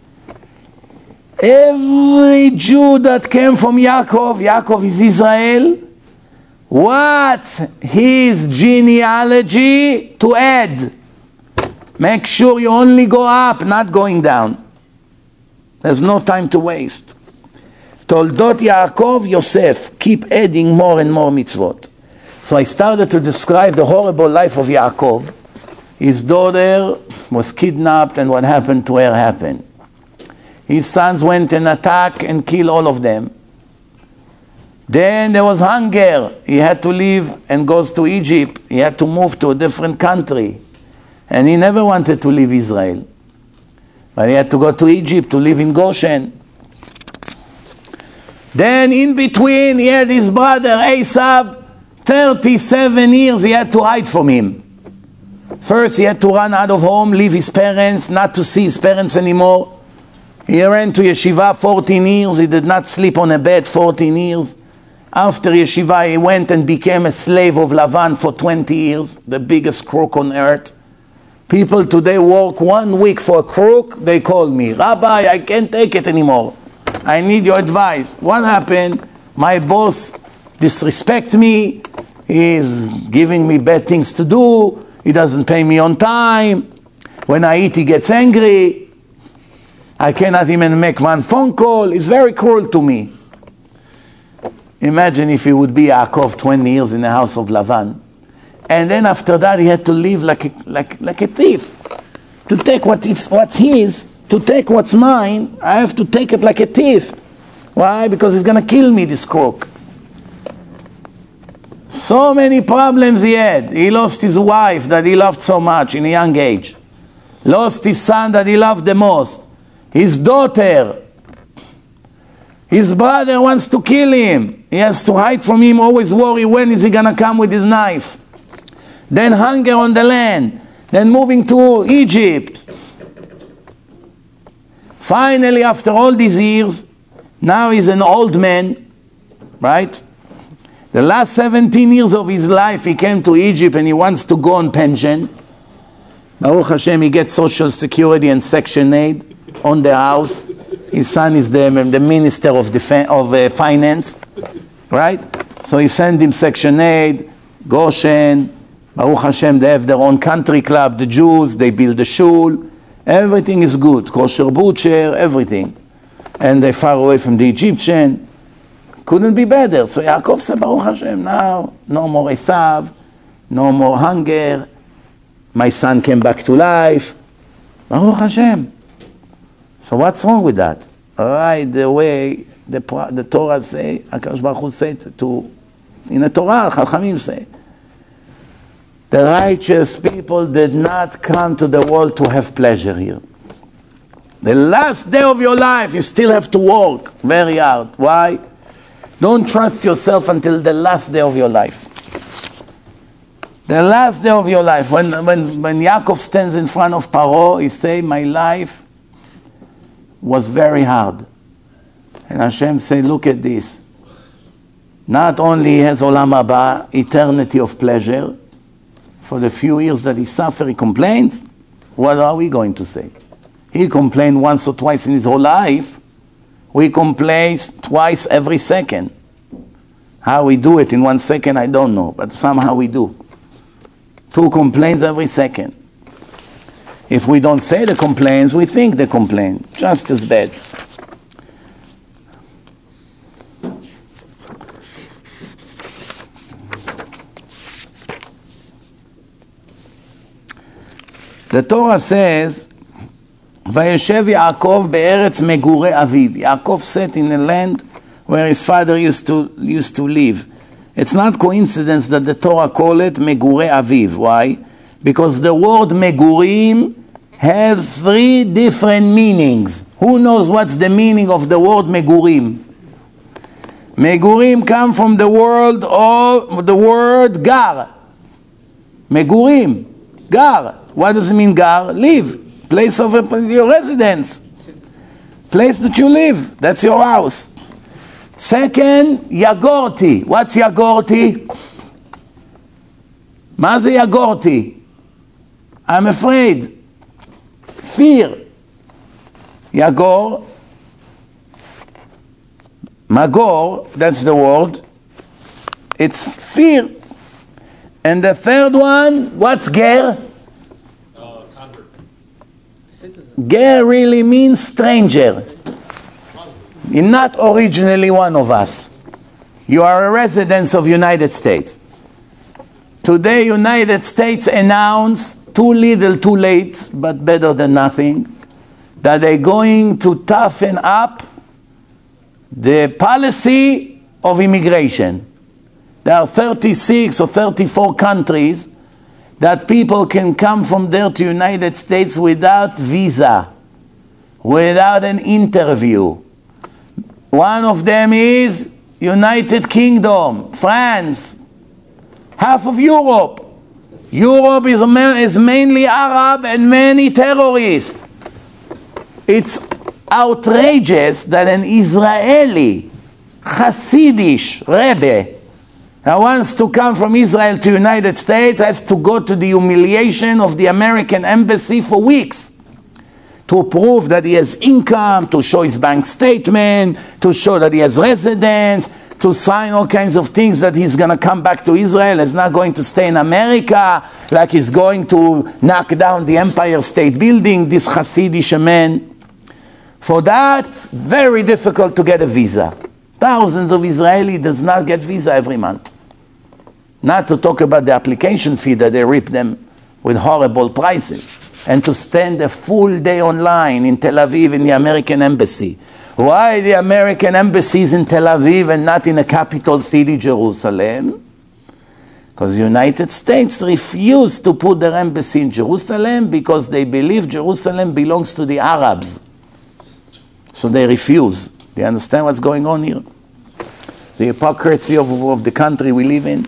Every Jew that came from Yaakov is Israel. What's his genealogy? To add. Make sure you only go up, not going down. There's no time to waste. Toldot Yaakov Yosef, keep adding more and more mitzvot. So I started to describe the horrible life of Yaakov. His daughter was kidnapped, and what happened to her happened. His sons went and attacked and killed all of them. Then there was hunger. He had to leave and goes to Egypt. He had to move to a different country. And he never wanted to leave Israel. But he had to go to Egypt to live in Goshen. Then in between he had his brother Esav. 37 years he had to hide from him. First he had to run out of home, leave his parents, not to see his parents anymore. He ran to yeshiva 14 years. He did not sleep on a bed 14 years. After yeshiva he went and became a slave of Lavan for 20 years, the biggest crook on earth. People today work 1 week for a crook, they call me, Rabbi, I can't take it anymore. I need your advice. What happened? My boss disrespect me. He's giving me bad things to do. He doesn't pay me on time. When I eat, he gets angry. I cannot even make one phone call. He's very cruel to me. Imagine if he would be Yaakov 20 years in the house of Lavan. And then after that, he had to live like a thief. To take what's his, to take what's mine, I have to take it like a thief. Why? Because he's going to kill me, this crook. So many problems he had. He lost his wife that he loved so much in a young age. Lost his son that he loved the most. His daughter. His brother wants to kill him. He has to hide from him, always worry when is he going to come with his knife. Then hunger on the land. Then moving to Egypt. Finally, after all these years, now he's an old man, right? The last 17 years of his life, he came to Egypt and he wants to go on pension. Baruch Hashem, he gets Social Security and Section 8 on the house. His son is the Minister of Finance, right? So he sent him Section 8, Goshen, Baruch Hashem, they have their own country club, the Jews, they build a shul. Everything is good, kosher butcher, everything. And they're far away from the Egyptian. Couldn't be better. So Yaakov said, Baruch Hashem, now no more Esav, no more hunger. My son came back to life. Baruch Hashem. So what's wrong with that? Right, the way the Torah say, HaKadosh Baruch Hu say in the Torah, Chachamim say, the righteous people did not come to the world to have pleasure here. The last day of your life, you still have to work very hard. Why? Don't trust yourself until the last day of your life. The last day of your life. When Yaakov stands in front of Paro, he says, my life was very hard. And Hashem say, look at this. Not only has Olam Haba, eternity of pleasure, for the few years that he suffered, he complains. What are we going to say? He complained once or twice in his whole life. We complain twice every second. How we do it in 1 second, I don't know, but somehow we do. 2 complaints every second. If we don't say the complaints, we think the complaint. Just as bad. The Torah says, Vayeshev Yaakov be'eretz megure aviv. Yaakov sat in a land where his father used to live. It's not coincidence that the Torah call it megure aviv. Why? Because the word megurim has 3 different meanings. Who knows what's the meaning of the word megurim? Megurim come from the word gar. Megurim, gar. What does it mean gar? Live. Place of your residence. Place that you live. That's your house. Second, yagorti. What's yagorti? מה זה יגורתי? I'm afraid. Fear. Yagor. Magor, that's the word. It's fear. And the third one, what's ger? Ger really means stranger. You're not originally one of us. You are a resident of United States. Today, United States announced, too little, too late, but better than nothing, that they're going to toughen up the policy of immigration. There are 36 or 34 countries that people can come from there to United States without visa, without an interview. One of them is United Kingdom, France, half of Europe. Europe is mainly Arab and many terrorists. It's outrageous that an Israeli Hasidish Rebbe that wants to come from Israel to United States has to go to the humiliation of the American embassy for weeks to prove that he has income, to show his bank statement, to show that he has residence, to sign all kinds of things that he's going to come back to Israel, he's not going to stay in America, like he's going to knock down the Empire State Building, this Hasidish man. For that, very difficult to get a visa. Thousands of Israelis does not get visa every month. Not to talk about the application fee that they rip them with horrible prices. And to stand a full day online in Tel Aviv in the American embassy. Why the American embassy is in Tel Aviv and not in the capital city, Jerusalem? Because the United States refused to put their embassy in Jerusalem because they believe Jerusalem belongs to the Arabs. So they refuse. Do you understand what's going on here? The hypocrisy of the country we live in.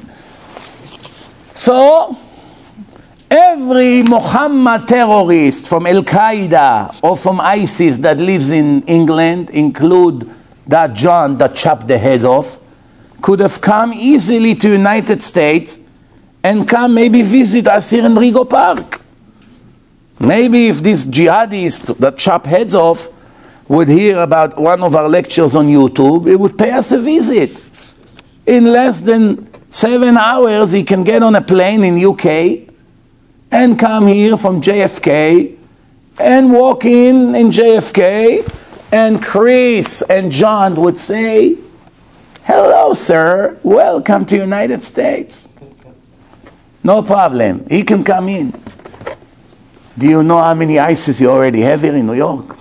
So, every Muhammad terrorist from Al-Qaeda or from ISIS that lives in England, include that John that chopped the head off, could have come easily to United States and come maybe visit us here in Rego Park. Maybe if this jihadist that chop heads off would hear about one of our lectures on YouTube, he would pay us a visit. In less than 7 hours, he can get on a plane in UK and come here from JFK and walk in JFK, and Chris and John would say, "Hello, sir, welcome to United States." No problem, he can come in. Do you know how many ISIS you already have here in New York?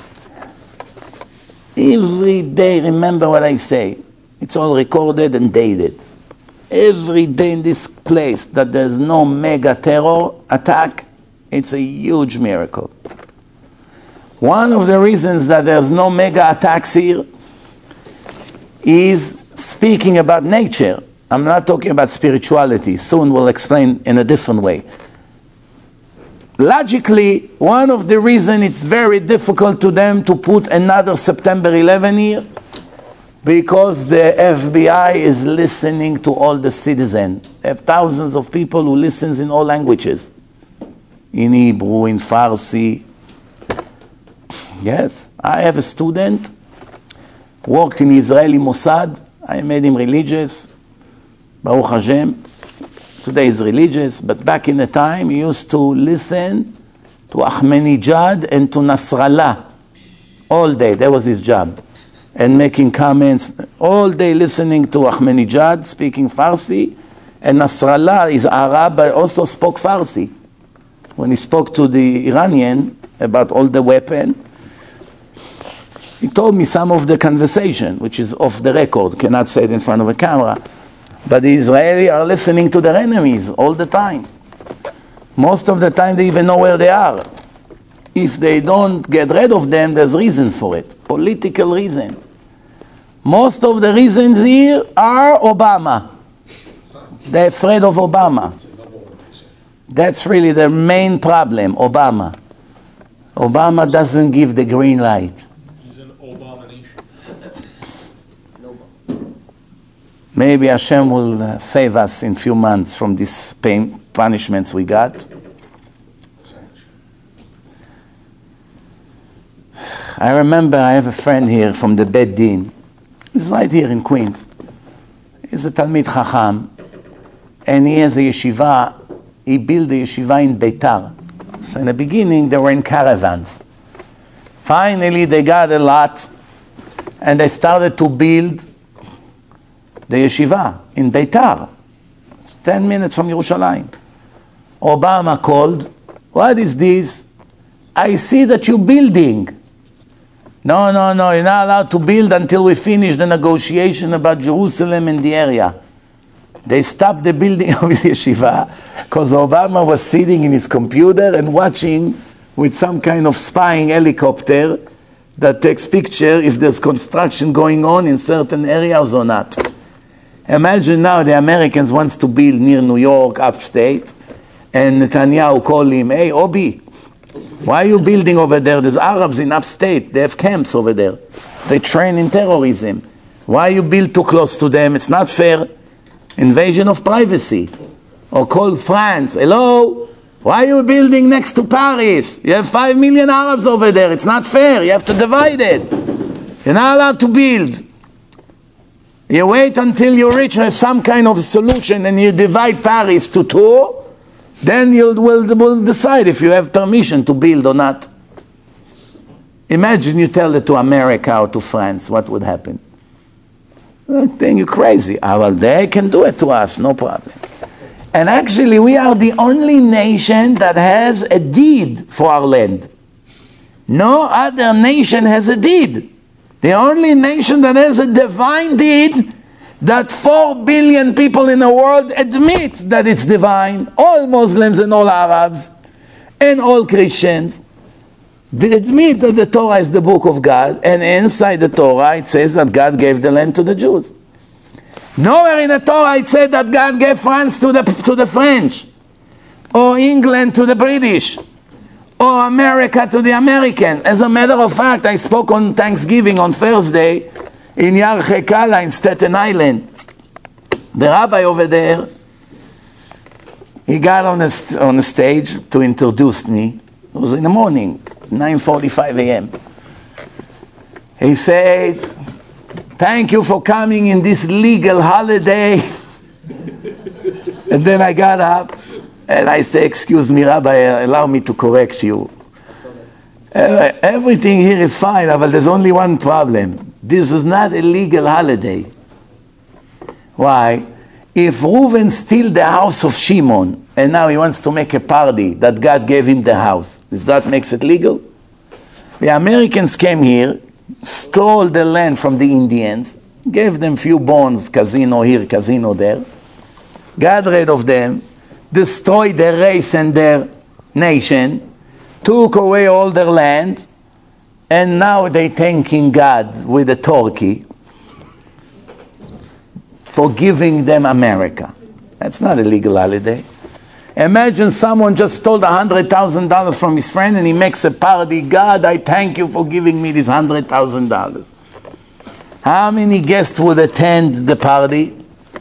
Every day, remember what I say, it's all recorded and dated. Every day in this place that there's no mega terror attack, it's a huge miracle. One of the reasons that there's no mega attacks here is speaking about nature. I'm not talking about spirituality. Soon we'll explain in a different way. Logically, one of the reasons it's very difficult to them to put another September 11 here, because the FBI is listening to all the citizens. They have thousands of people who listens in all languages. In Hebrew, in Farsi. Yes, I have a student, worked in Israeli Mossad. I made him religious. Baruch Hashem. Today he's religious, but back in the time he used to listen to Ahmadinejad and to Nasrallah all day. That was his job. And making comments all day, listening to Ahmadinejad speaking Farsi, and Nasrallah is Arab but also spoke Farsi. When he spoke to the Iranian about all the weapon, he told me some of the conversation, which is off the record, cannot say it in front of a camera. But the Israelis are listening to their enemies all the time. Most of the time they even know where they are. If they don't get rid of them, there's reasons for it. Political reasons. Most of the reasons here are Obama. They're afraid of Obama. That's really the main problem, Obama. Obama doesn't give the green light. He's an abomination. Maybe Hashem will save us in a few months from these punishments we got. I remember I have a friend here from the Beit Din. He's right here in Queens. He's a Talmid Chacham. And he has a yeshiva. He built a yeshiva in Beitar. So in the beginning, they were in caravans. Finally, they got a lot. And they started to build the yeshiva in Beitar, 10 minutes from Yerushalayim. Obama called, what is this? I see that you're building. No, you're not allowed to build until we finish the negotiation about Jerusalem and the area. They stopped the building of his yeshiva because Obama was sitting in his computer and watching with some kind of spying helicopter that takes picture if there's construction going on in certain areas or not. Imagine now the Americans wants to build near New York, upstate, and Netanyahu call him, hey, Obi, why are you building over there? There's Arabs in upstate. They have camps over there. They train in terrorism. Why you build too close to them? It's not fair. Invasion of privacy. Or call France. Hello? Why are you building next to Paris? You have 5 million Arabs over there. It's not fair. You have to divide it. You're not allowed to build. You wait until you reach some kind of solution and you divide Paris to two. Then you will decide if you have permission to build or not. Imagine you tell it to America or to France, what would happen? I think you're crazy. Well, they can do it to us, no problem. And actually, we are the only nation that has a deed for our land. No other nation has a deed. The only nation that has a divine deed that 4 billion people in the world admit that it's divine, all Muslims and all Arabs and all Christians, they admit that the Torah is the book of God, and inside the Torah it says that God gave the land to the Jews. Nowhere in the Torah it said that God gave France to the French, or England to the British, or America to the American. As a matter of fact, I spoke on Thanksgiving on Thursday in Yar Chekala in Staten Island. The rabbi over there, he got on the stage to introduce me. It was in the morning, 9:45 a.m. He said, thank you for coming in this legal holiday. And then I got up and I said, excuse me, Rabbi, allow me to correct you. Everything here is fine, but there's only one problem. This is not a legal holiday. Why? If Reuven steals the house of Shimon, and now he wants to make a party that God gave him the house, does that make it legal? The Americans came here, stole the land from the Indians, gave them few bonds, casino here, casino there, got rid of them, destroyed their race and their nation, took away all their land, and now they thanking God with a turkey for giving them America. That's not a legal holiday. Imagine someone just stole $100,000 from his friend and he makes a party. God, I thank you for giving me this $100,000. How many guests would attend the party?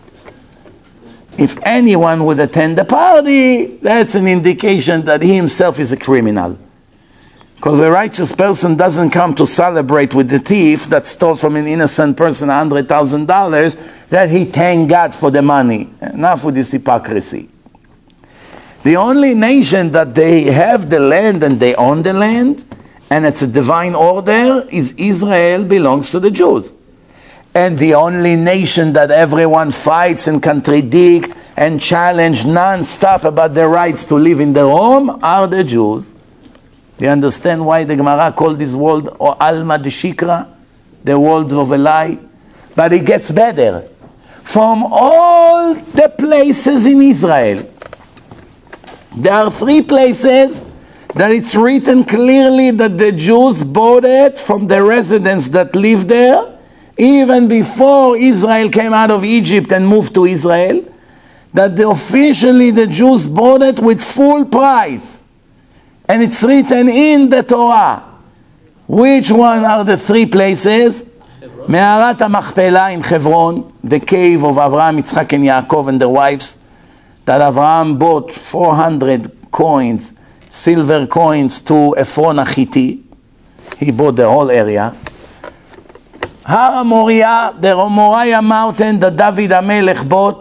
If anyone would attend the party, that's an indication that he himself is a criminal. Because a righteous person doesn't come to celebrate with the thief that stole from an innocent person $100,000, that he thanked God for the money. Enough with this hypocrisy. The only nation that they have the land and they own the land, and it's a divine order, is Israel, belongs to the Jews. And the only nation that everyone fights and contradict and challenge non-stop about their rights to live in their home are the Jews. Do you understand why the Gemara called this world Alma de Shikra, the world of a lie? But it gets better. From all the places in Israel, there are 3 places that it's written clearly that the Jews bought it from the residents that lived there, even before Israel came out of Egypt and moved to Israel, that officially the Jews bought it with full price. And it's written in the Torah. Which one are the 3 places? Me'arat HaMachpelah in Hebron, the cave of Avraham, Yitzchak and Yaakov and their wives, that Avraham bought 400 coins, silver coins to Ephron HaChiti. He bought the whole area. Har HaMoriah, the Moriah mountain that David HaMelech bought.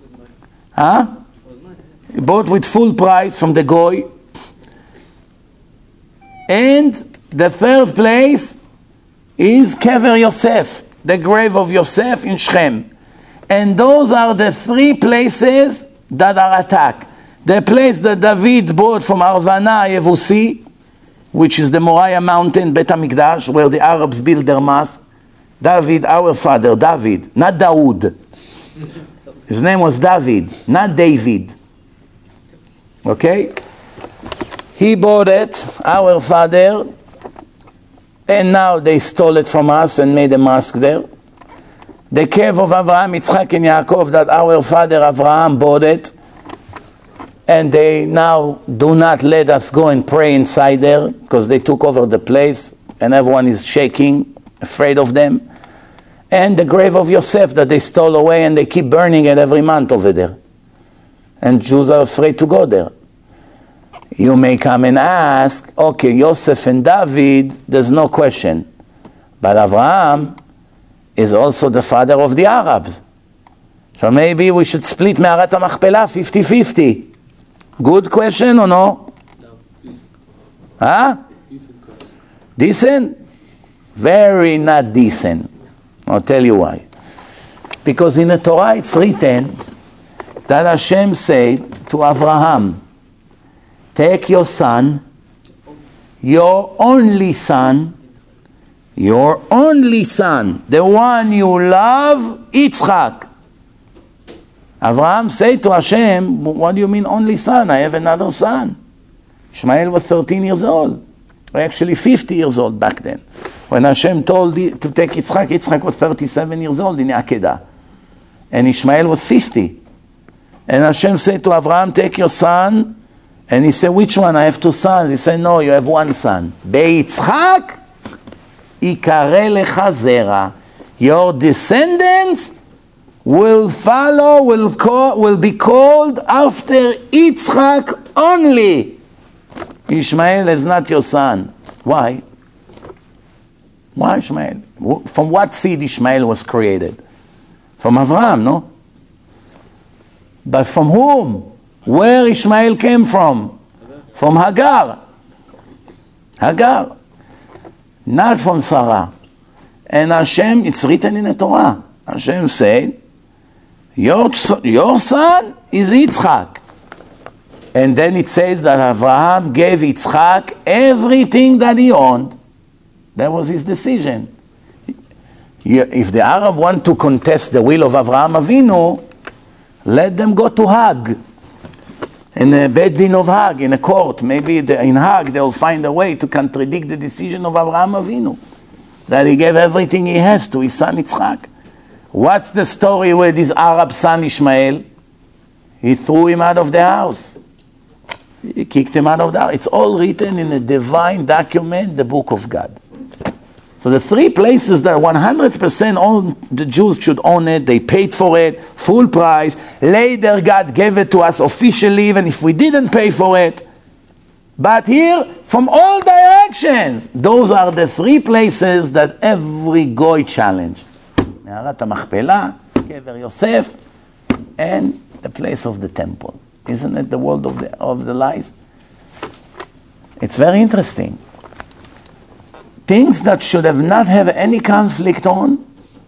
He bought with full price from the Goy. And the 3rd place is Kever Yosef, the grave of Yosef in Shechem. And those are the three places that are attacked. The place that David bought from Arvana Yevusi, which is the Moriah mountain, Bet HaMikdash, where the Arabs built their mosque. David, our father, David, not Daoud. His name was David, not David. Okay? He bought it, our father, and now they stole it from us and made a mosque there. The cave of Avraham, Yitzchak, and Yaakov that our father Avraham bought it, and they now do not let us go and pray inside there because they took over the place and everyone is shaking, afraid of them. And the grave of Yosef that they stole away and they keep burning it every month over there. And Jews are afraid to go there. You may come and ask, okay, Yosef and David, there's no question. But Avraham is also the father of the Arabs. So maybe we should split Me'arat HaMachpelah 50-50. Good question or no? No. Decent. Huh? Decent question. Decent? Very not decent. I'll tell you why. Because in the Torah it's written that Hashem said to Avraham, take your son, your only son, the one you love, Yitzchak. Avraham said to Hashem, what do you mean only son? I have another son. Ishmael was 13 years old. Actually 50 years old back then. When Hashem told to take Yitzchak, Yitzchak was 37 years old in Akedah. And Ishmael was 50. And Hashem said to Avraham, take your son. And he said, which one? I have two sons. He said, no, you have one son. Beyitzchak, Ikare lecha zera. Your descendants will follow, will be called after Yitzchak only. Ishmael is not your son. Why? Why Ishmael? From what seed Ishmael was created? From Avraham, no? But from whom? Where Ishmael came from? From Hagar. Hagar. Not from Sarah. And Hashem, it's written in the Torah. Hashem said, your son is Yitzchak. And then it says that Avraham gave Yitzchak everything that he owned. That was his decision. If the Arab want to contest the will of Avraham Avinu, let them go to Hag. In the Beit Din of Hag, in a court. Maybe in Hag they will find a way to contradict the decision of Avraham Avinu. That he gave everything he has to his son Yitzchak. What's the story with his Arab son Ishmael? He threw him out of the house. He kicked him out of the house. It's all written in a divine document, the book of God. So the three places that 100% all the Jews should own it, they paid for it, full price. Later God gave it to us officially, even if we didn't pay for it. But here, from all directions, those are the three places that every Goy challenge. Me'arat HaMachpelah, Kever Yosef, and the place of the temple. Isn't it the world of the lies? It's very interesting. Things that should have not have any conflict on,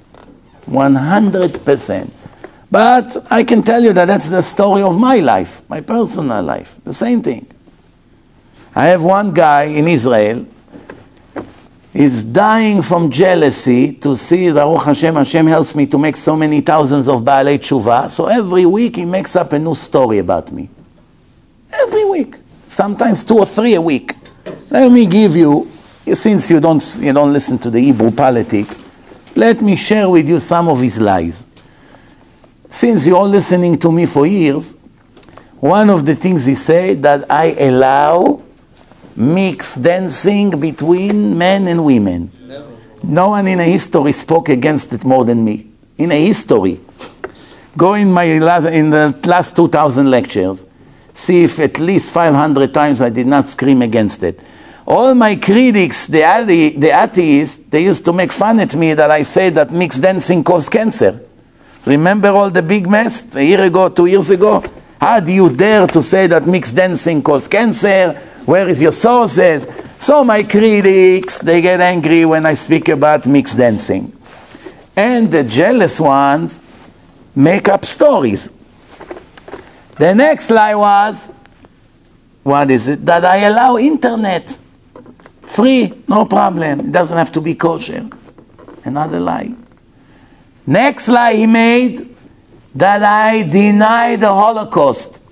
100%. But I can tell you that that's the story of my life, my personal life, the same thing. I have one guy in Israel, he's dying from jealousy to see, Baruch Hashem, Hashem helps me to make so many thousands of Baalei Tshuva, so every week he makes up a new story about me. Every week. Sometimes 2 or 3 a week. Let me give you, since you don't listen to the Hebrew politics, let me share with you some of his lies. Since you're listening to me for years, one of the things he said that I allow mixed dancing between men and women. No one in a history spoke against it more than me. In a history. Go in the last 2,000 lectures. See if at least 500 times I did not scream against it. All my critics, the atheists, they used to make fun at me that I said that mixed dancing causes cancer. Remember all the big mess a year ago, 2 years ago? How do you dare to say that mixed dancing causes cancer? Where is your sources? So my critics, they get angry when I speak about mixed dancing. And the jealous ones make up stories. The next lie was, what is it? That I allow internet. Free, no problem. It doesn't have to be kosher. Another lie. Next lie he made, that I deny the Holocaust.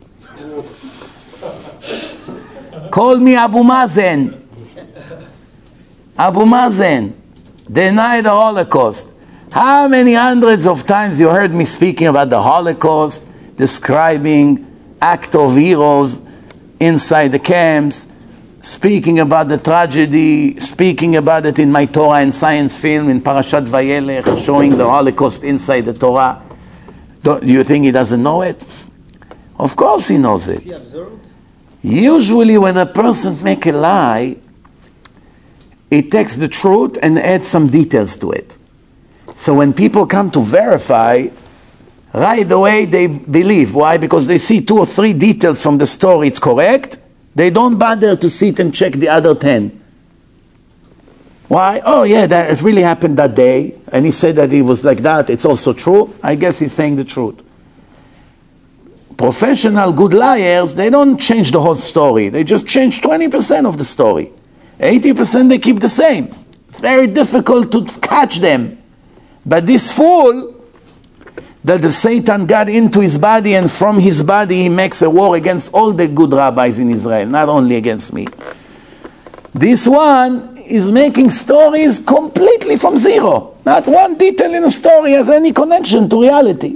Call me Abu Mazen. Abu Mazen. Deny the Holocaust. How many hundreds of times you heard me speaking about the Holocaust, describing act of heroes inside the camps, speaking about the tragedy, speaking about it in my Torah and science film in Parashat Vayelech, showing the Holocaust inside the Torah. Do you think he doesn't know it? Of course he knows it. Is he observed? Usually when a person makes a lie, he takes the truth and adds some details to it. So when people come to verify, right away they believe. Why? Because they see 2 or 3 details from the story, it's correct. They don't bother to sit and check the other 10. Why? Oh yeah, that it really happened that day, and he said that he was like that, it's also true. I guess he's saying the truth. Professional good liars, they don't change the whole story. They just change 20% of the story. 80% they keep the same. It's very difficult to catch them. But this fool, that the Satan got into his body, and from his body he makes a war against all the good rabbis in Israel, not only against me. This one is making stories completely from zero. Not one detail in a story has any connection to reality.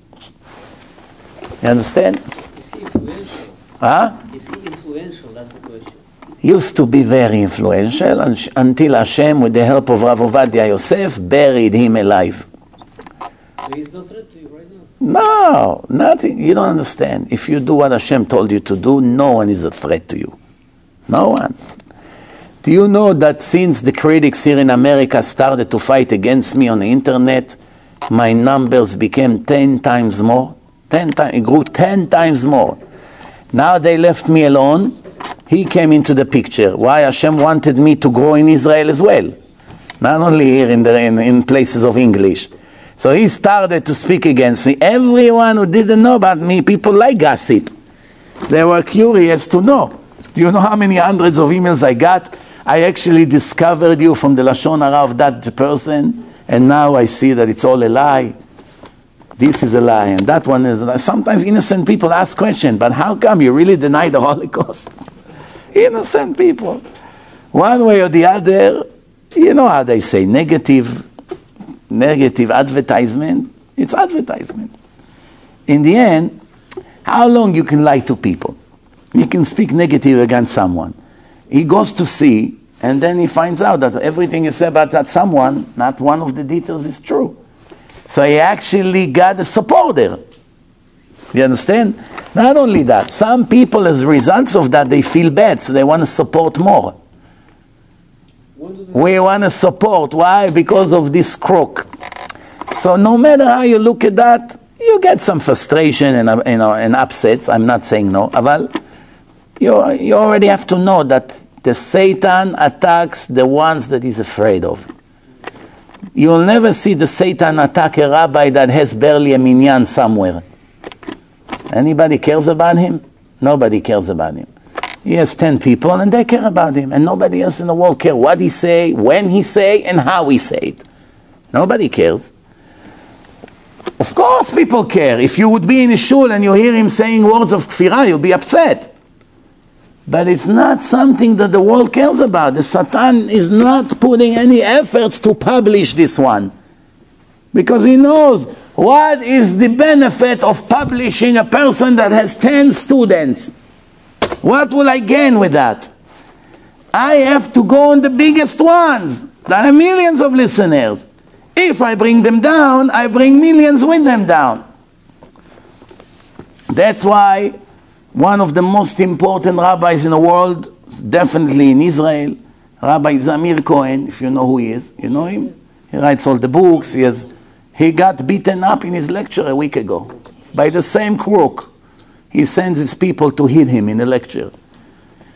You understand? Is he influential? Huh? Is he influential? That's the question. Used to be very influential until Hashem, with the help of Rav Ovadia Yosef, buried him alive. So he's no threat to you right now? No, nothing. You don't understand. If you do what Hashem told you to do, no one is a threat to you. No one. Do you know that since the critics here in America started to fight against me on the internet, my numbers became 10 times more? 10 times, it grew 10 times more. Now they left me alone. He came into the picture. Why? Hashem wanted me to grow in Israel as well. Not only here in places of English. So he started to speak against me. Everyone who didn't know about me, people like gossip. They were curious to know. Do you know how many hundreds of emails I got? I actually discovered you from the Lashon Hara of that person, and now I see that it's all a lie. This is a lie, and that one is a lie. Sometimes innocent people ask questions, but how come you really deny the Holocaust? Innocent people. One way or the other, you know how they say, negative advertisement. It's advertisement. In the end, how long you can lie to people? You can speak negative against someone. He goes to see, and then he finds out that everything you say about that someone, not one of the details is true. So he actually got a supporter. You understand? Not only that, some people, as results of that, they feel bad, so they want to support more. We want to support. Why? Because of this crook. So no matter how you look at that, you get some frustration and upsets. I'm not saying no. But you already have to know that the Satan attacks the ones that he's afraid of. You'll never see the Satan attack a rabbi that has barely a minyan somewhere. Anybody cares about him? Nobody cares about him. He has 10 people and they care about him, and nobody else in the world cares what he say, when he say, and how he say it. Nobody cares. Of course people care. If you would be in a shul and you hear him saying words of kfirah, you'll be upset. But it's not something that the world cares about. The Satan is not putting any efforts to publish this one. Because he knows what is the benefit of publishing a person that has 10 students. What will I gain with that? I have to go on the biggest ones. There are millions of listeners. If I bring them down, I bring millions with them down. That's why one of the most important rabbis in the world, definitely in Israel, Rabbi Zamir Cohen, if you know who he is, you know him? He writes all the books. He got beaten up in his lecture a week ago by the same crook. He sends his people to hit him in a lecture.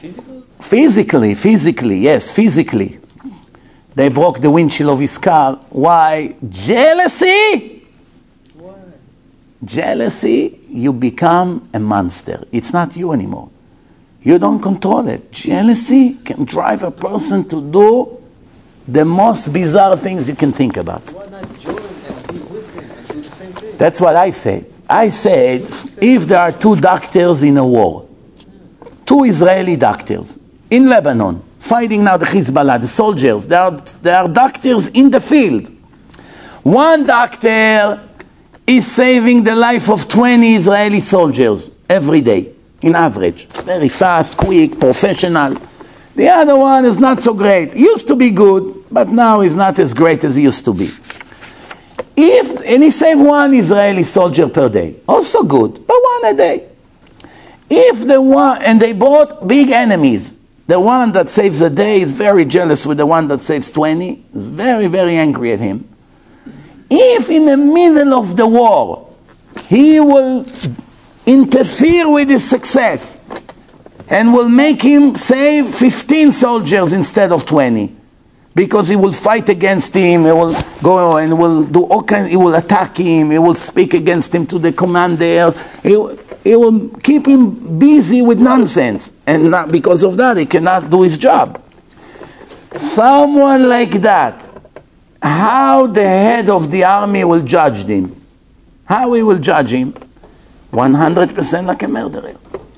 Physical? Physically, yes, physically. They broke the windshield of his car. Why? Jealousy! Why? Jealousy, you become a monster. It's not you anymore. You don't control it. Jealousy can drive a person to do the most bizarre things you can think about. Why not join and be with him and do the same thing? That's what I said. I said, if there are two doctors in a war, two Israeli doctors in Lebanon, fighting now the Hezbollah, the soldiers, there are doctors in the field. One doctor is saving the life of 20 Israeli soldiers every day, in average. Very fast, quick, professional. The other one is not so great. Used to be good, but now is not as great as he used to be. And he saved one Israeli soldier per day. Also good, but one a day. And they both big enemies. The one that saves a day is very jealous with the one that saves 20. Is very, very angry at him. If in the middle of the war, he will interfere with his success and will make him save 15 soldiers instead of 20, because he will fight against him, he will go and will do all kinds, he will attack him, he will speak against him to the commander, he will keep him busy with nonsense, and not, because of that he cannot do his job. Someone like that, how the head of the army will judge him? How he will judge him? 100% like a murderer.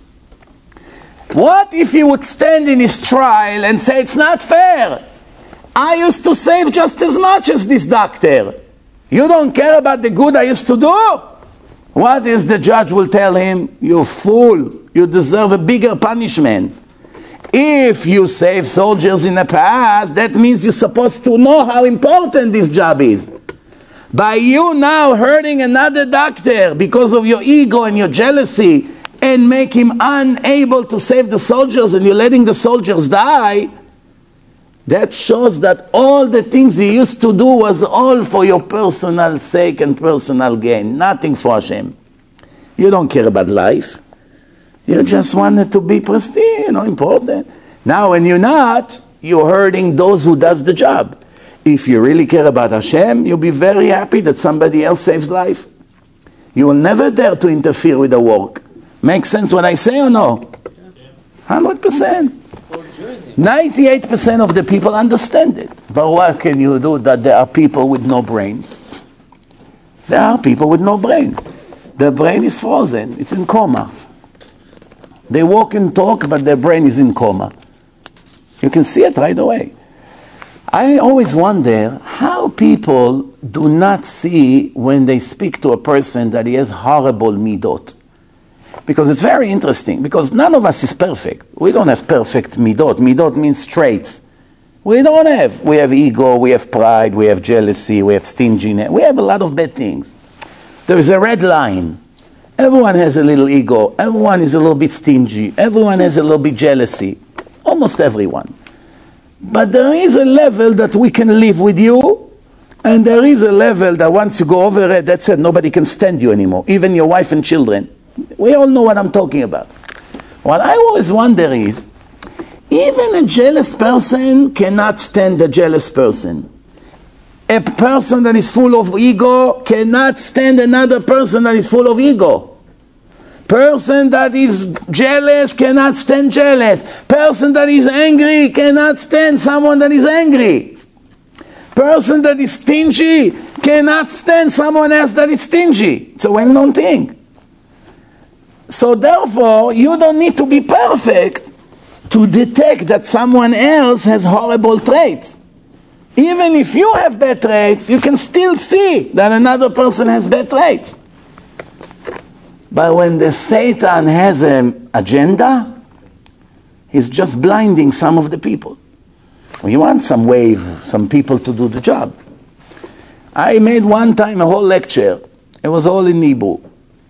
What if he would stand in his trial and say, it's not fair? I used to save just as much as this doctor. You don't care about the good I used to do? What is the judge will tell him? You fool, you deserve a bigger punishment. If you save soldiers in the past, that means you're supposed to know how important this job is. By you now hurting another doctor because of your ego and your jealousy and make him unable to save the soldiers, and you're letting the soldiers die, that shows that all the things you used to do was all for your personal sake and personal gain, nothing for Hashem. You don't care about life. You just wanted to be prestige, important. Now when you're not, you're hurting those who does the job. If you really care about Hashem, you'll be very happy that somebody else saves life. You will never dare to interfere with the work. Makes sense what I say or no? 100%. 98% of the people understand it. But what can you do that there are people with no brain? There are people with no brain. Their brain is frozen. It's in coma. They walk and talk, but their brain is in coma. You can see it right away. I always wonder how people do not see when they speak to a person that he has horrible midot. Because it's very interesting, because none of us is perfect. We don't have perfect midot. Midot means traits. We don't have. We have ego, we have pride, we have jealousy, we have stinginess. We have a lot of bad things. There is a red line. Everyone has a little ego. Everyone is a little bit stingy. Everyone has a little bit jealousy. Almost everyone. But there is a level that we can live with you, and there is a level that once you go over it, that's it, nobody can stand you anymore, even your wife and children. We all know what I'm talking about. What I always wonder is, even a jealous person cannot stand a jealous person. A person that is full of ego cannot stand another person that is full of ego. Person that is jealous cannot stand jealous. Person that is angry cannot stand someone that is angry. Person that is stingy cannot stand someone else that is stingy. It's a well-known thing. So therefore, you don't need to be perfect to detect that someone else has horrible traits. Even if you have bad traits, you can still see that another person has bad traits. But when the Satan has an agenda, he's just blinding some of the people. We want some people to do the job. I made one time a whole lecture. It was all in Hebrew.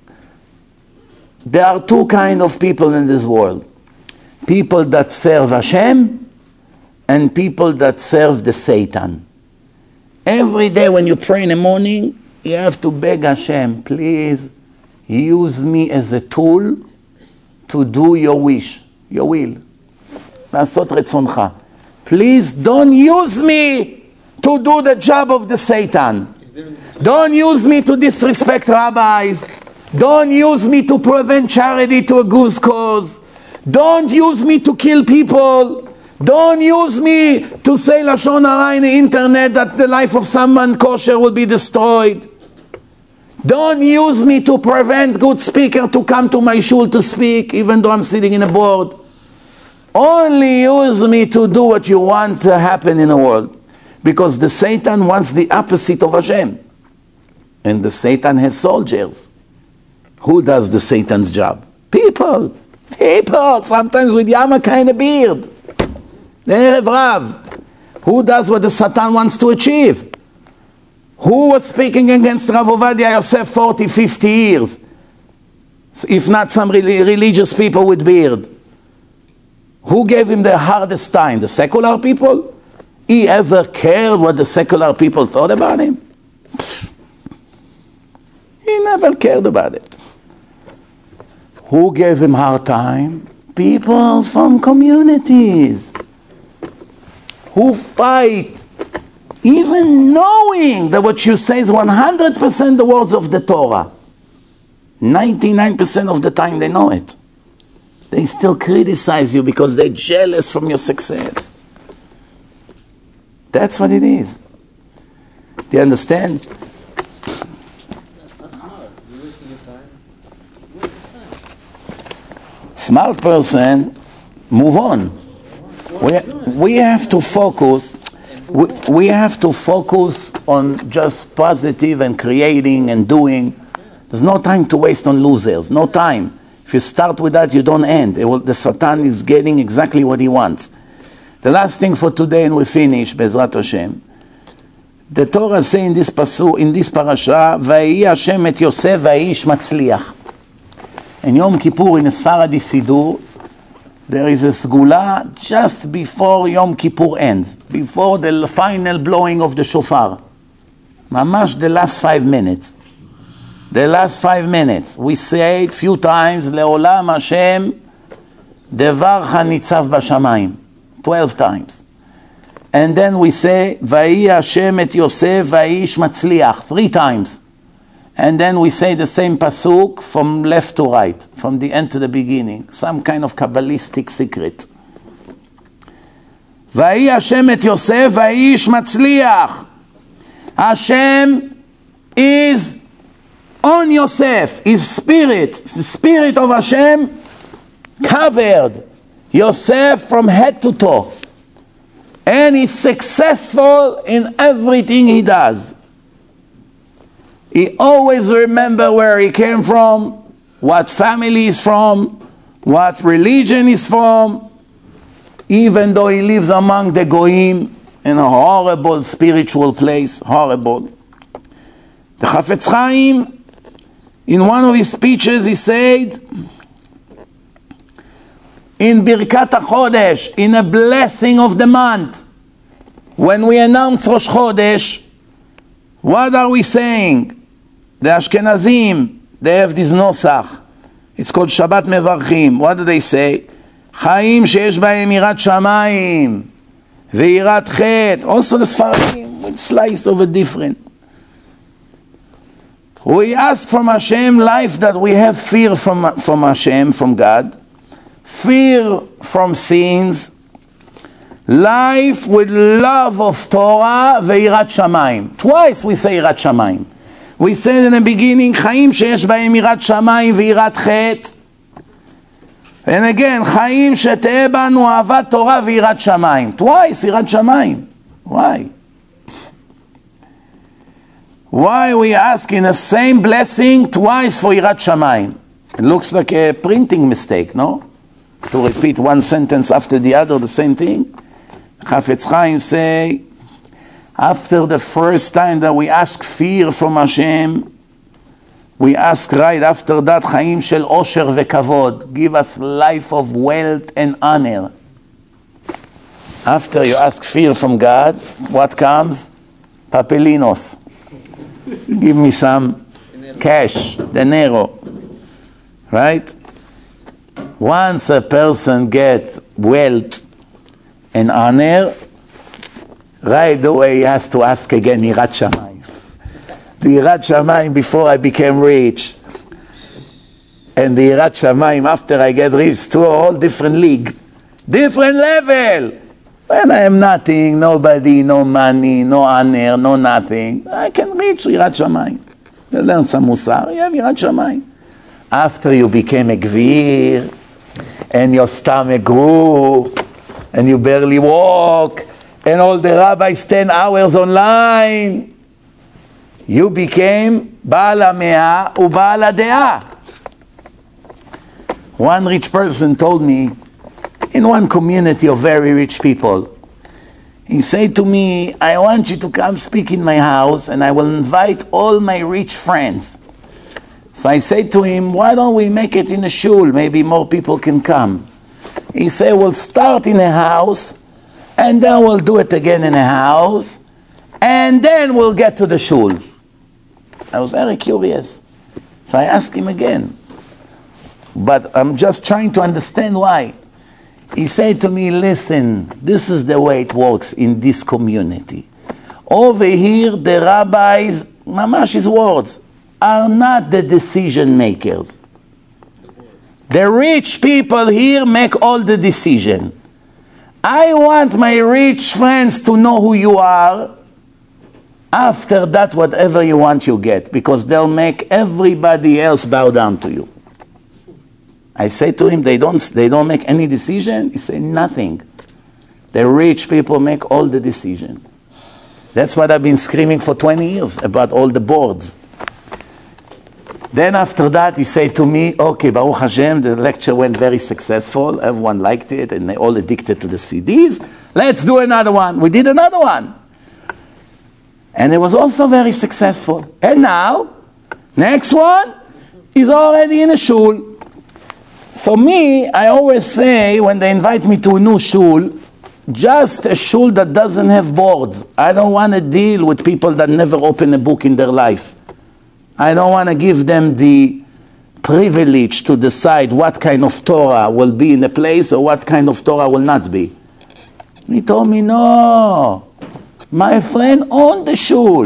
There are two kinds of people in this world. People that serve Hashem and people that serve the Satan. Every day when you pray in the morning, you have to beg Hashem, please use me as a tool to do your wish, your will. לעשות רצונך. Please don't use me to do the job of the Satan. Don't use me to disrespect rabbis. Don't use me to prevent charity to a goose cause. Don't use me to kill people. Don't use me to say Lashon Hara in the internet that the life of someone kosher will be destroyed. Don't use me to prevent good speaker to come to my shul to speak, even though I'm sitting in a board. Only use me to do what you want to happen in the world. Because the Satan wants the opposite of Hashem. And the Satan has soldiers. Who does the Satan's job? People. People, sometimes with Yama kind of beard. Erev Rav. Who does what the Satan wants to achieve? Who was speaking against Rav Ovadia Yosef 40, 50 years? If not some religious people with beard. Who gave him the hardest time? The secular people? He ever cared what the secular people thought about him? He never cared about it. Who gave him hard time? People from communities. Who fight, even knowing that what you say is 100% the words of the Torah. 99% of the time they know it. They still criticize you because they're jealous from your success. That's what it is. Do you understand? That's smart. You're wasting your time. Smart person, move on. We have to focus. We have to focus on just positive and creating and doing. There's no time to waste on losers. No time. If you start with that, you don't end. The Satan is getting exactly what he wants. The last thing for today, and we finish, Bezrat Hashem. The Torah says in this parasha, "Vayhi Hashem et Yosef v'Ish Matzliach." In Yom Kippur, in the Sfaradi Sidur, there is a Sgula just before Yom Kippur ends, before the final blowing of the shofar. Mamash, the last 5 minutes. The last 5 minutes. We say it few times, Le'olam Hashem, Devar Chanitzav B'Shamayim. 12 times. And then we say, Vayhi Hashem et Yosef v'Ish Matzliach. 3 times. And then we say the same pasuk from left to right, from the end to the beginning. Some kind of Kabbalistic secret. Vayhi Hashem et Yosef v'Ish Matzliach. Hashem is on Yosef. His spirit, the spirit of Hashem covered Yosef from head to toe. And he's successful in everything he does. He always remember where he came from, what family he's from, what religion he's from, even though he lives among the Goyim in a horrible spiritual place, horrible. The Chafetz Chaim, in one of his speeches, he said, in Birkat HaChodesh, in a blessing of the month, when we announce Rosh Chodesh, what are we saying? The Ashkenazim, they have this nosach. It's called Shabbat Mevarchim. What do they say? Chaim sheyesh b'hem yirat shamayim veyirat chet. Also the Sfaradim, with slice of a different. We ask from Hashem life that we have fear from Hashem, from God. Fear from sins, life with love of Torah, ve'irat shamayim. Twice we say irat shamayim. We said in the beginning, Chaim sheyesh b'hem irat shamayim ve'irat chet. And again, Chaim shete'eh banu ahavat Torah ve'irat shamayim. Twice irat shamayim. Why? Why we ask in the same blessing twice for irat shamayim? It looks like a printing mistake, no? To repeat one sentence after the other, the same thing. Chafetz Chaim say, after the first time that we ask fear from Hashem, we ask right after that, Chaim shel osher vekavod, give us life of wealth and honor. After you ask fear from God, what comes? Papelinos. Give me some cash, dinero. Right? Once a person gets wealth and honor, right away he has to ask again, Yirat Shamayim. The Yirat Shamayim before I became rich, and the Yirat Shamayim after I get rich, two all different league, different level. When I am nothing, nobody, no money, no honor, no nothing, I can reach Yirat Shamayim. You learn some Musar, you have Yirat Shamayim. After you became a Gvir, and your stomach grew, and you barely walk, and all the rabbis 10 hours online, you became Baal HaMe'ah u'Baal HaDe'ah. One rich person told me, in one community of very rich people, he said to me, I want you to come speak in my house and I will invite all my rich friends. So I said to him, why don't we make it in a shul? Maybe more people can come. He said, we'll start in a house and then we'll do it again in a house and then we'll get to the shuls. I was very curious. So I asked him again. But I'm just trying to understand why. He said to me, listen, this is the way it works in this community. Over here, the rabbis, mamash his words, are not the decision makers. The rich people here make all the decision. I want my rich friends to know who you are. After that, whatever you want, you get, because they'll make everybody else bow down to you. I say to him, they don't make any decision? He said, nothing. The rich people make all the decision. That's what I've been screaming for 20 years about all the boards. Then after that, he said to me, okay, Baruch Hashem, the lecture went very successful. Everyone liked it, and they all addicted to the CDs. Let's do another one. We did another one. And it was also very successful. And now, next one is already in a shul. So me, I always say, when they invite me to a new shul, just a shul that doesn't have boards. I don't want to deal with people that never open a book in their life. I don't want to give them the privilege to decide what kind of Torah will be in a place or what kind of Torah will not be. He told me, no, my friend owned the shul.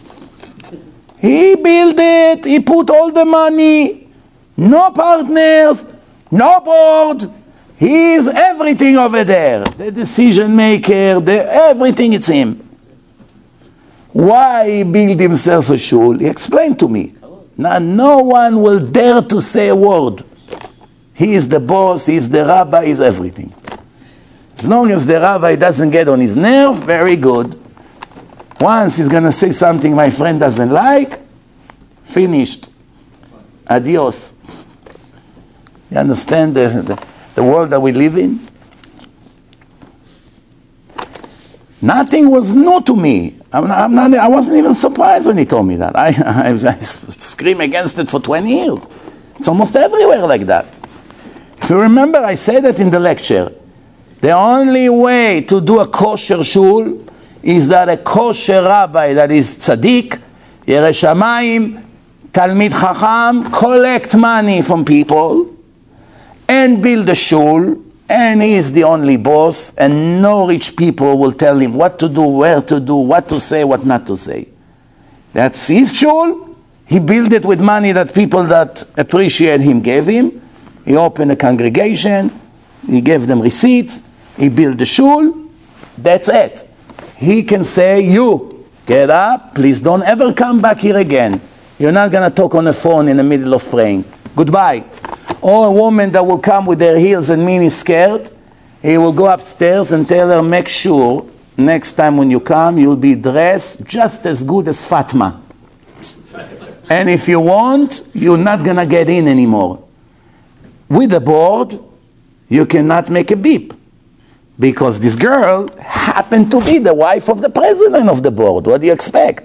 He built it, he put all the money, no partners, no board. He is everything over there. The decision maker, everything, it's him. Why he built himself a shul? He explained to me. Now no one will dare to say a word. He is the boss, he is the rabbi, he is everything. As long as the rabbi doesn't get on his nerve, very good. Once he's going to say something my friend doesn't like, finished. Adios. You understand the world that we live in? Nothing was new to me. I wasn't even surprised when he told me that. I scream against it for 20 years. It's almost everywhere like that. If you remember, I said it in the lecture. The only way to do a kosher shul is that a kosher rabbi that is tzaddik, Yerei Shamayim, Talmid Chacham, collect money from people and build a shul, and he is the only boss, and no rich people will tell him what to do, where to do, what to say, what not to say. That's his shul. He built it with money that people that appreciate him gave him. He opened a congregation, he gave them receipts, he built the shul, that's it. He can say, you, get up, please don't ever come back here again. You're not going to talk on the phone in the middle of praying. Goodbye. Or a woman that will come with her heels and mini skirt, he will go upstairs and tell her, make sure next time when you come, you'll be dressed just as good as Fatma. And if you won't, you're not going to get in anymore. With a board, you cannot make a beep. Because this girl happened to be the wife of the president of the board. What do you expect?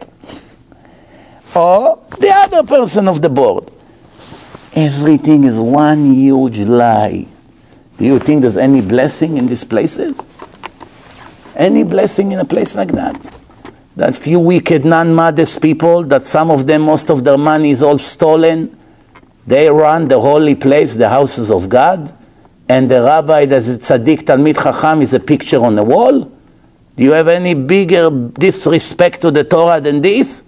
Or the other person of the board. Everything is one huge lie. Do you think there's any blessing in these places? Any blessing in a place like that? That few wicked, non-modest people, that some of them, most of their money is all stolen, they run the holy place, the houses of God. and the rabbi that's a tzaddik Talmid Chacham is a picture on the wall? Do you have any bigger disrespect to the Torah than this?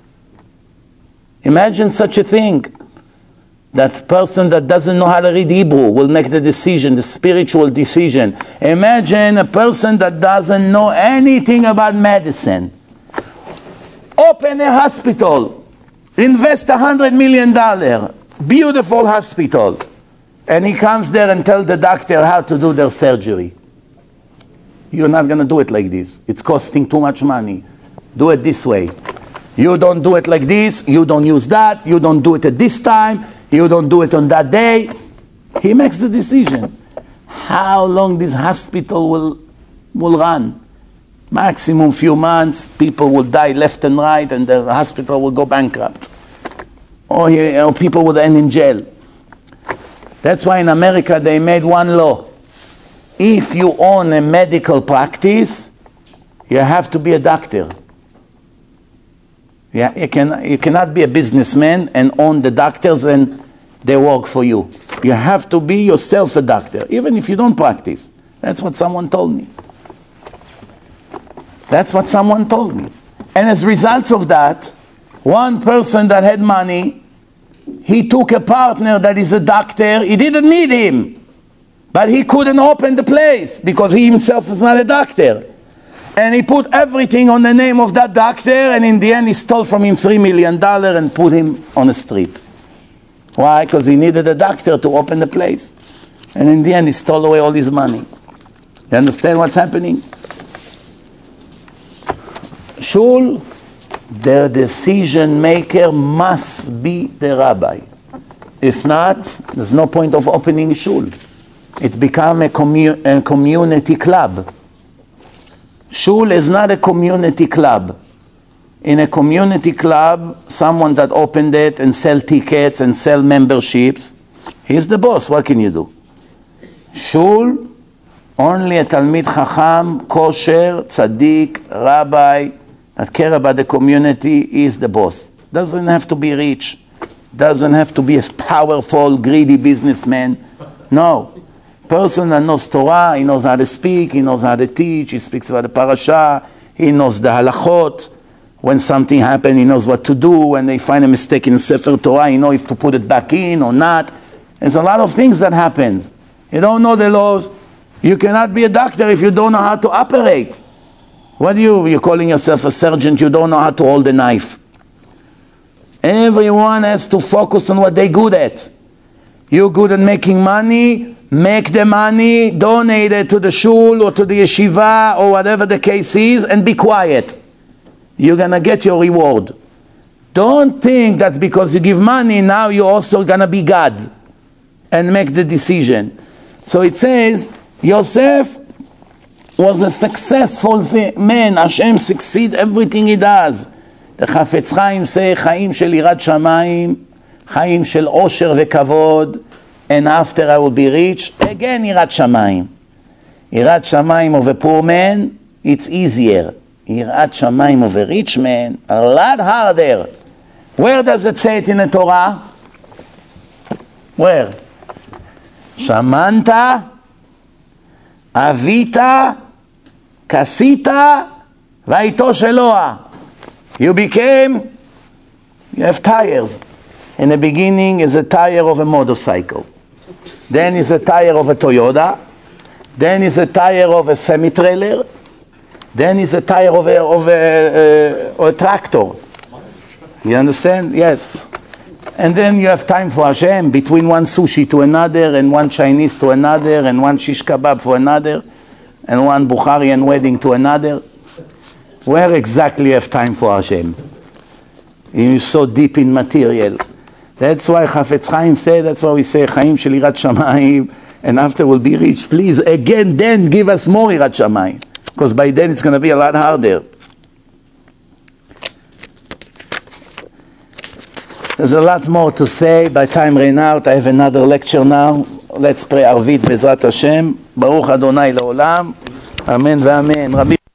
Imagine such a thing. That person that doesn't know how to read Hebrew will make the decision, the spiritual decision. Imagine a person that doesn't know anything about medicine. Open a hospital. Invest $100 million. Beautiful hospital. And he comes there and tells the doctor how to do their surgery. You're not going to do it like this. It's costing too much money. Do it this way. You don't do it like this. You don't use that. You don't do it at this time. You don't do it on that day. He makes the decision. How long this hospital will run? Maximum few months. People will die left and right, and the hospital will go bankrupt. Or people will end in jail. That's why in America they made one law. If you own a medical practice, you have to be a doctor. Yeah, you cannot be a businessman and own the doctors and they work for you. You have to be yourself a doctor, even if you don't practice. That's what someone told me. That's what someone told me. And as results of that, one person that had money, he took a partner that is a doctor. He didn't need him, but he couldn't open the place because he himself is not a doctor. And he put everything on the name of that doctor, and in the end he stole from him $3 million and put him on the street. Why? Because he needed a doctor to open the place. And in the end he stole away all his money. You understand what's happening? Shul, the decision maker must be the rabbi. If not, there's no point of opening shul. It becomes a community club. Shul is not a community club. In a community club, someone that opened it and sell tickets and sell memberships, he's the boss. What can you do? Shul, only a Talmid Chacham, kosher, tzaddik, rabbi, that care about the community is the boss. Doesn't have to be rich. Doesn't have to be a powerful, greedy businessman. No. Person that knows Torah, he knows how to speak, he knows how to teach, he speaks about the parasha, he knows the halachot. When something happens, he knows what to do. When they find a mistake in Sefer Torah, he knows if to put it back in or not. There's a lot of things that happens. You don't know the laws. You cannot be a doctor if you don't know how to operate. What are you're calling yourself a surgeon, you don't know how to hold a knife. Everyone has to focus on what they're good at. You're good at making money, make the money, donate it to the shul or to the yeshiva or whatever the case is, and be quiet. You're going to get your reward. Don't think that because you give money, now you're also going to be God and make the decision. So it says, Yosef was a successful man. Hashem succeed everything he does. The Chafetz Chaim say, Chaim shel Yirat Shamayim, Chaim shel Osher veKavod, and after I will be rich, again Yirat Shamayim. Yirat Shamayim of a poor man, it's easier. Yirat Shamayim of a rich man, a lot harder. Where does it say it in the Torah? Where? Shamanta, Avita, Kasita, Vaito Sheloah. You have tires. In the beginning is a tire of a motorcycle. Then is a tire of a Toyota. Then is a tire of a semi-trailer. Then is a tire of a tractor. You understand? Yes. And then you have time for Hashem, between one sushi to another, and one Chinese to another, and one shish kebab for another, and one Bukharian wedding to another. Where exactly you have time for Hashem? You're so deep in material. That's why Chafetz Chaim said, that's why we say, Chaim shel Yirat Shamayim, and after we'll be rich. Please, again, then give us more Yirat Shamayim. Because by then it's going to be a lot harder. There's a lot more to say. By time ran out, I have another lecture now. Let's pray Arvit Bezrat Hashem. Baruch Adonai Leolam. Amen ve'amen.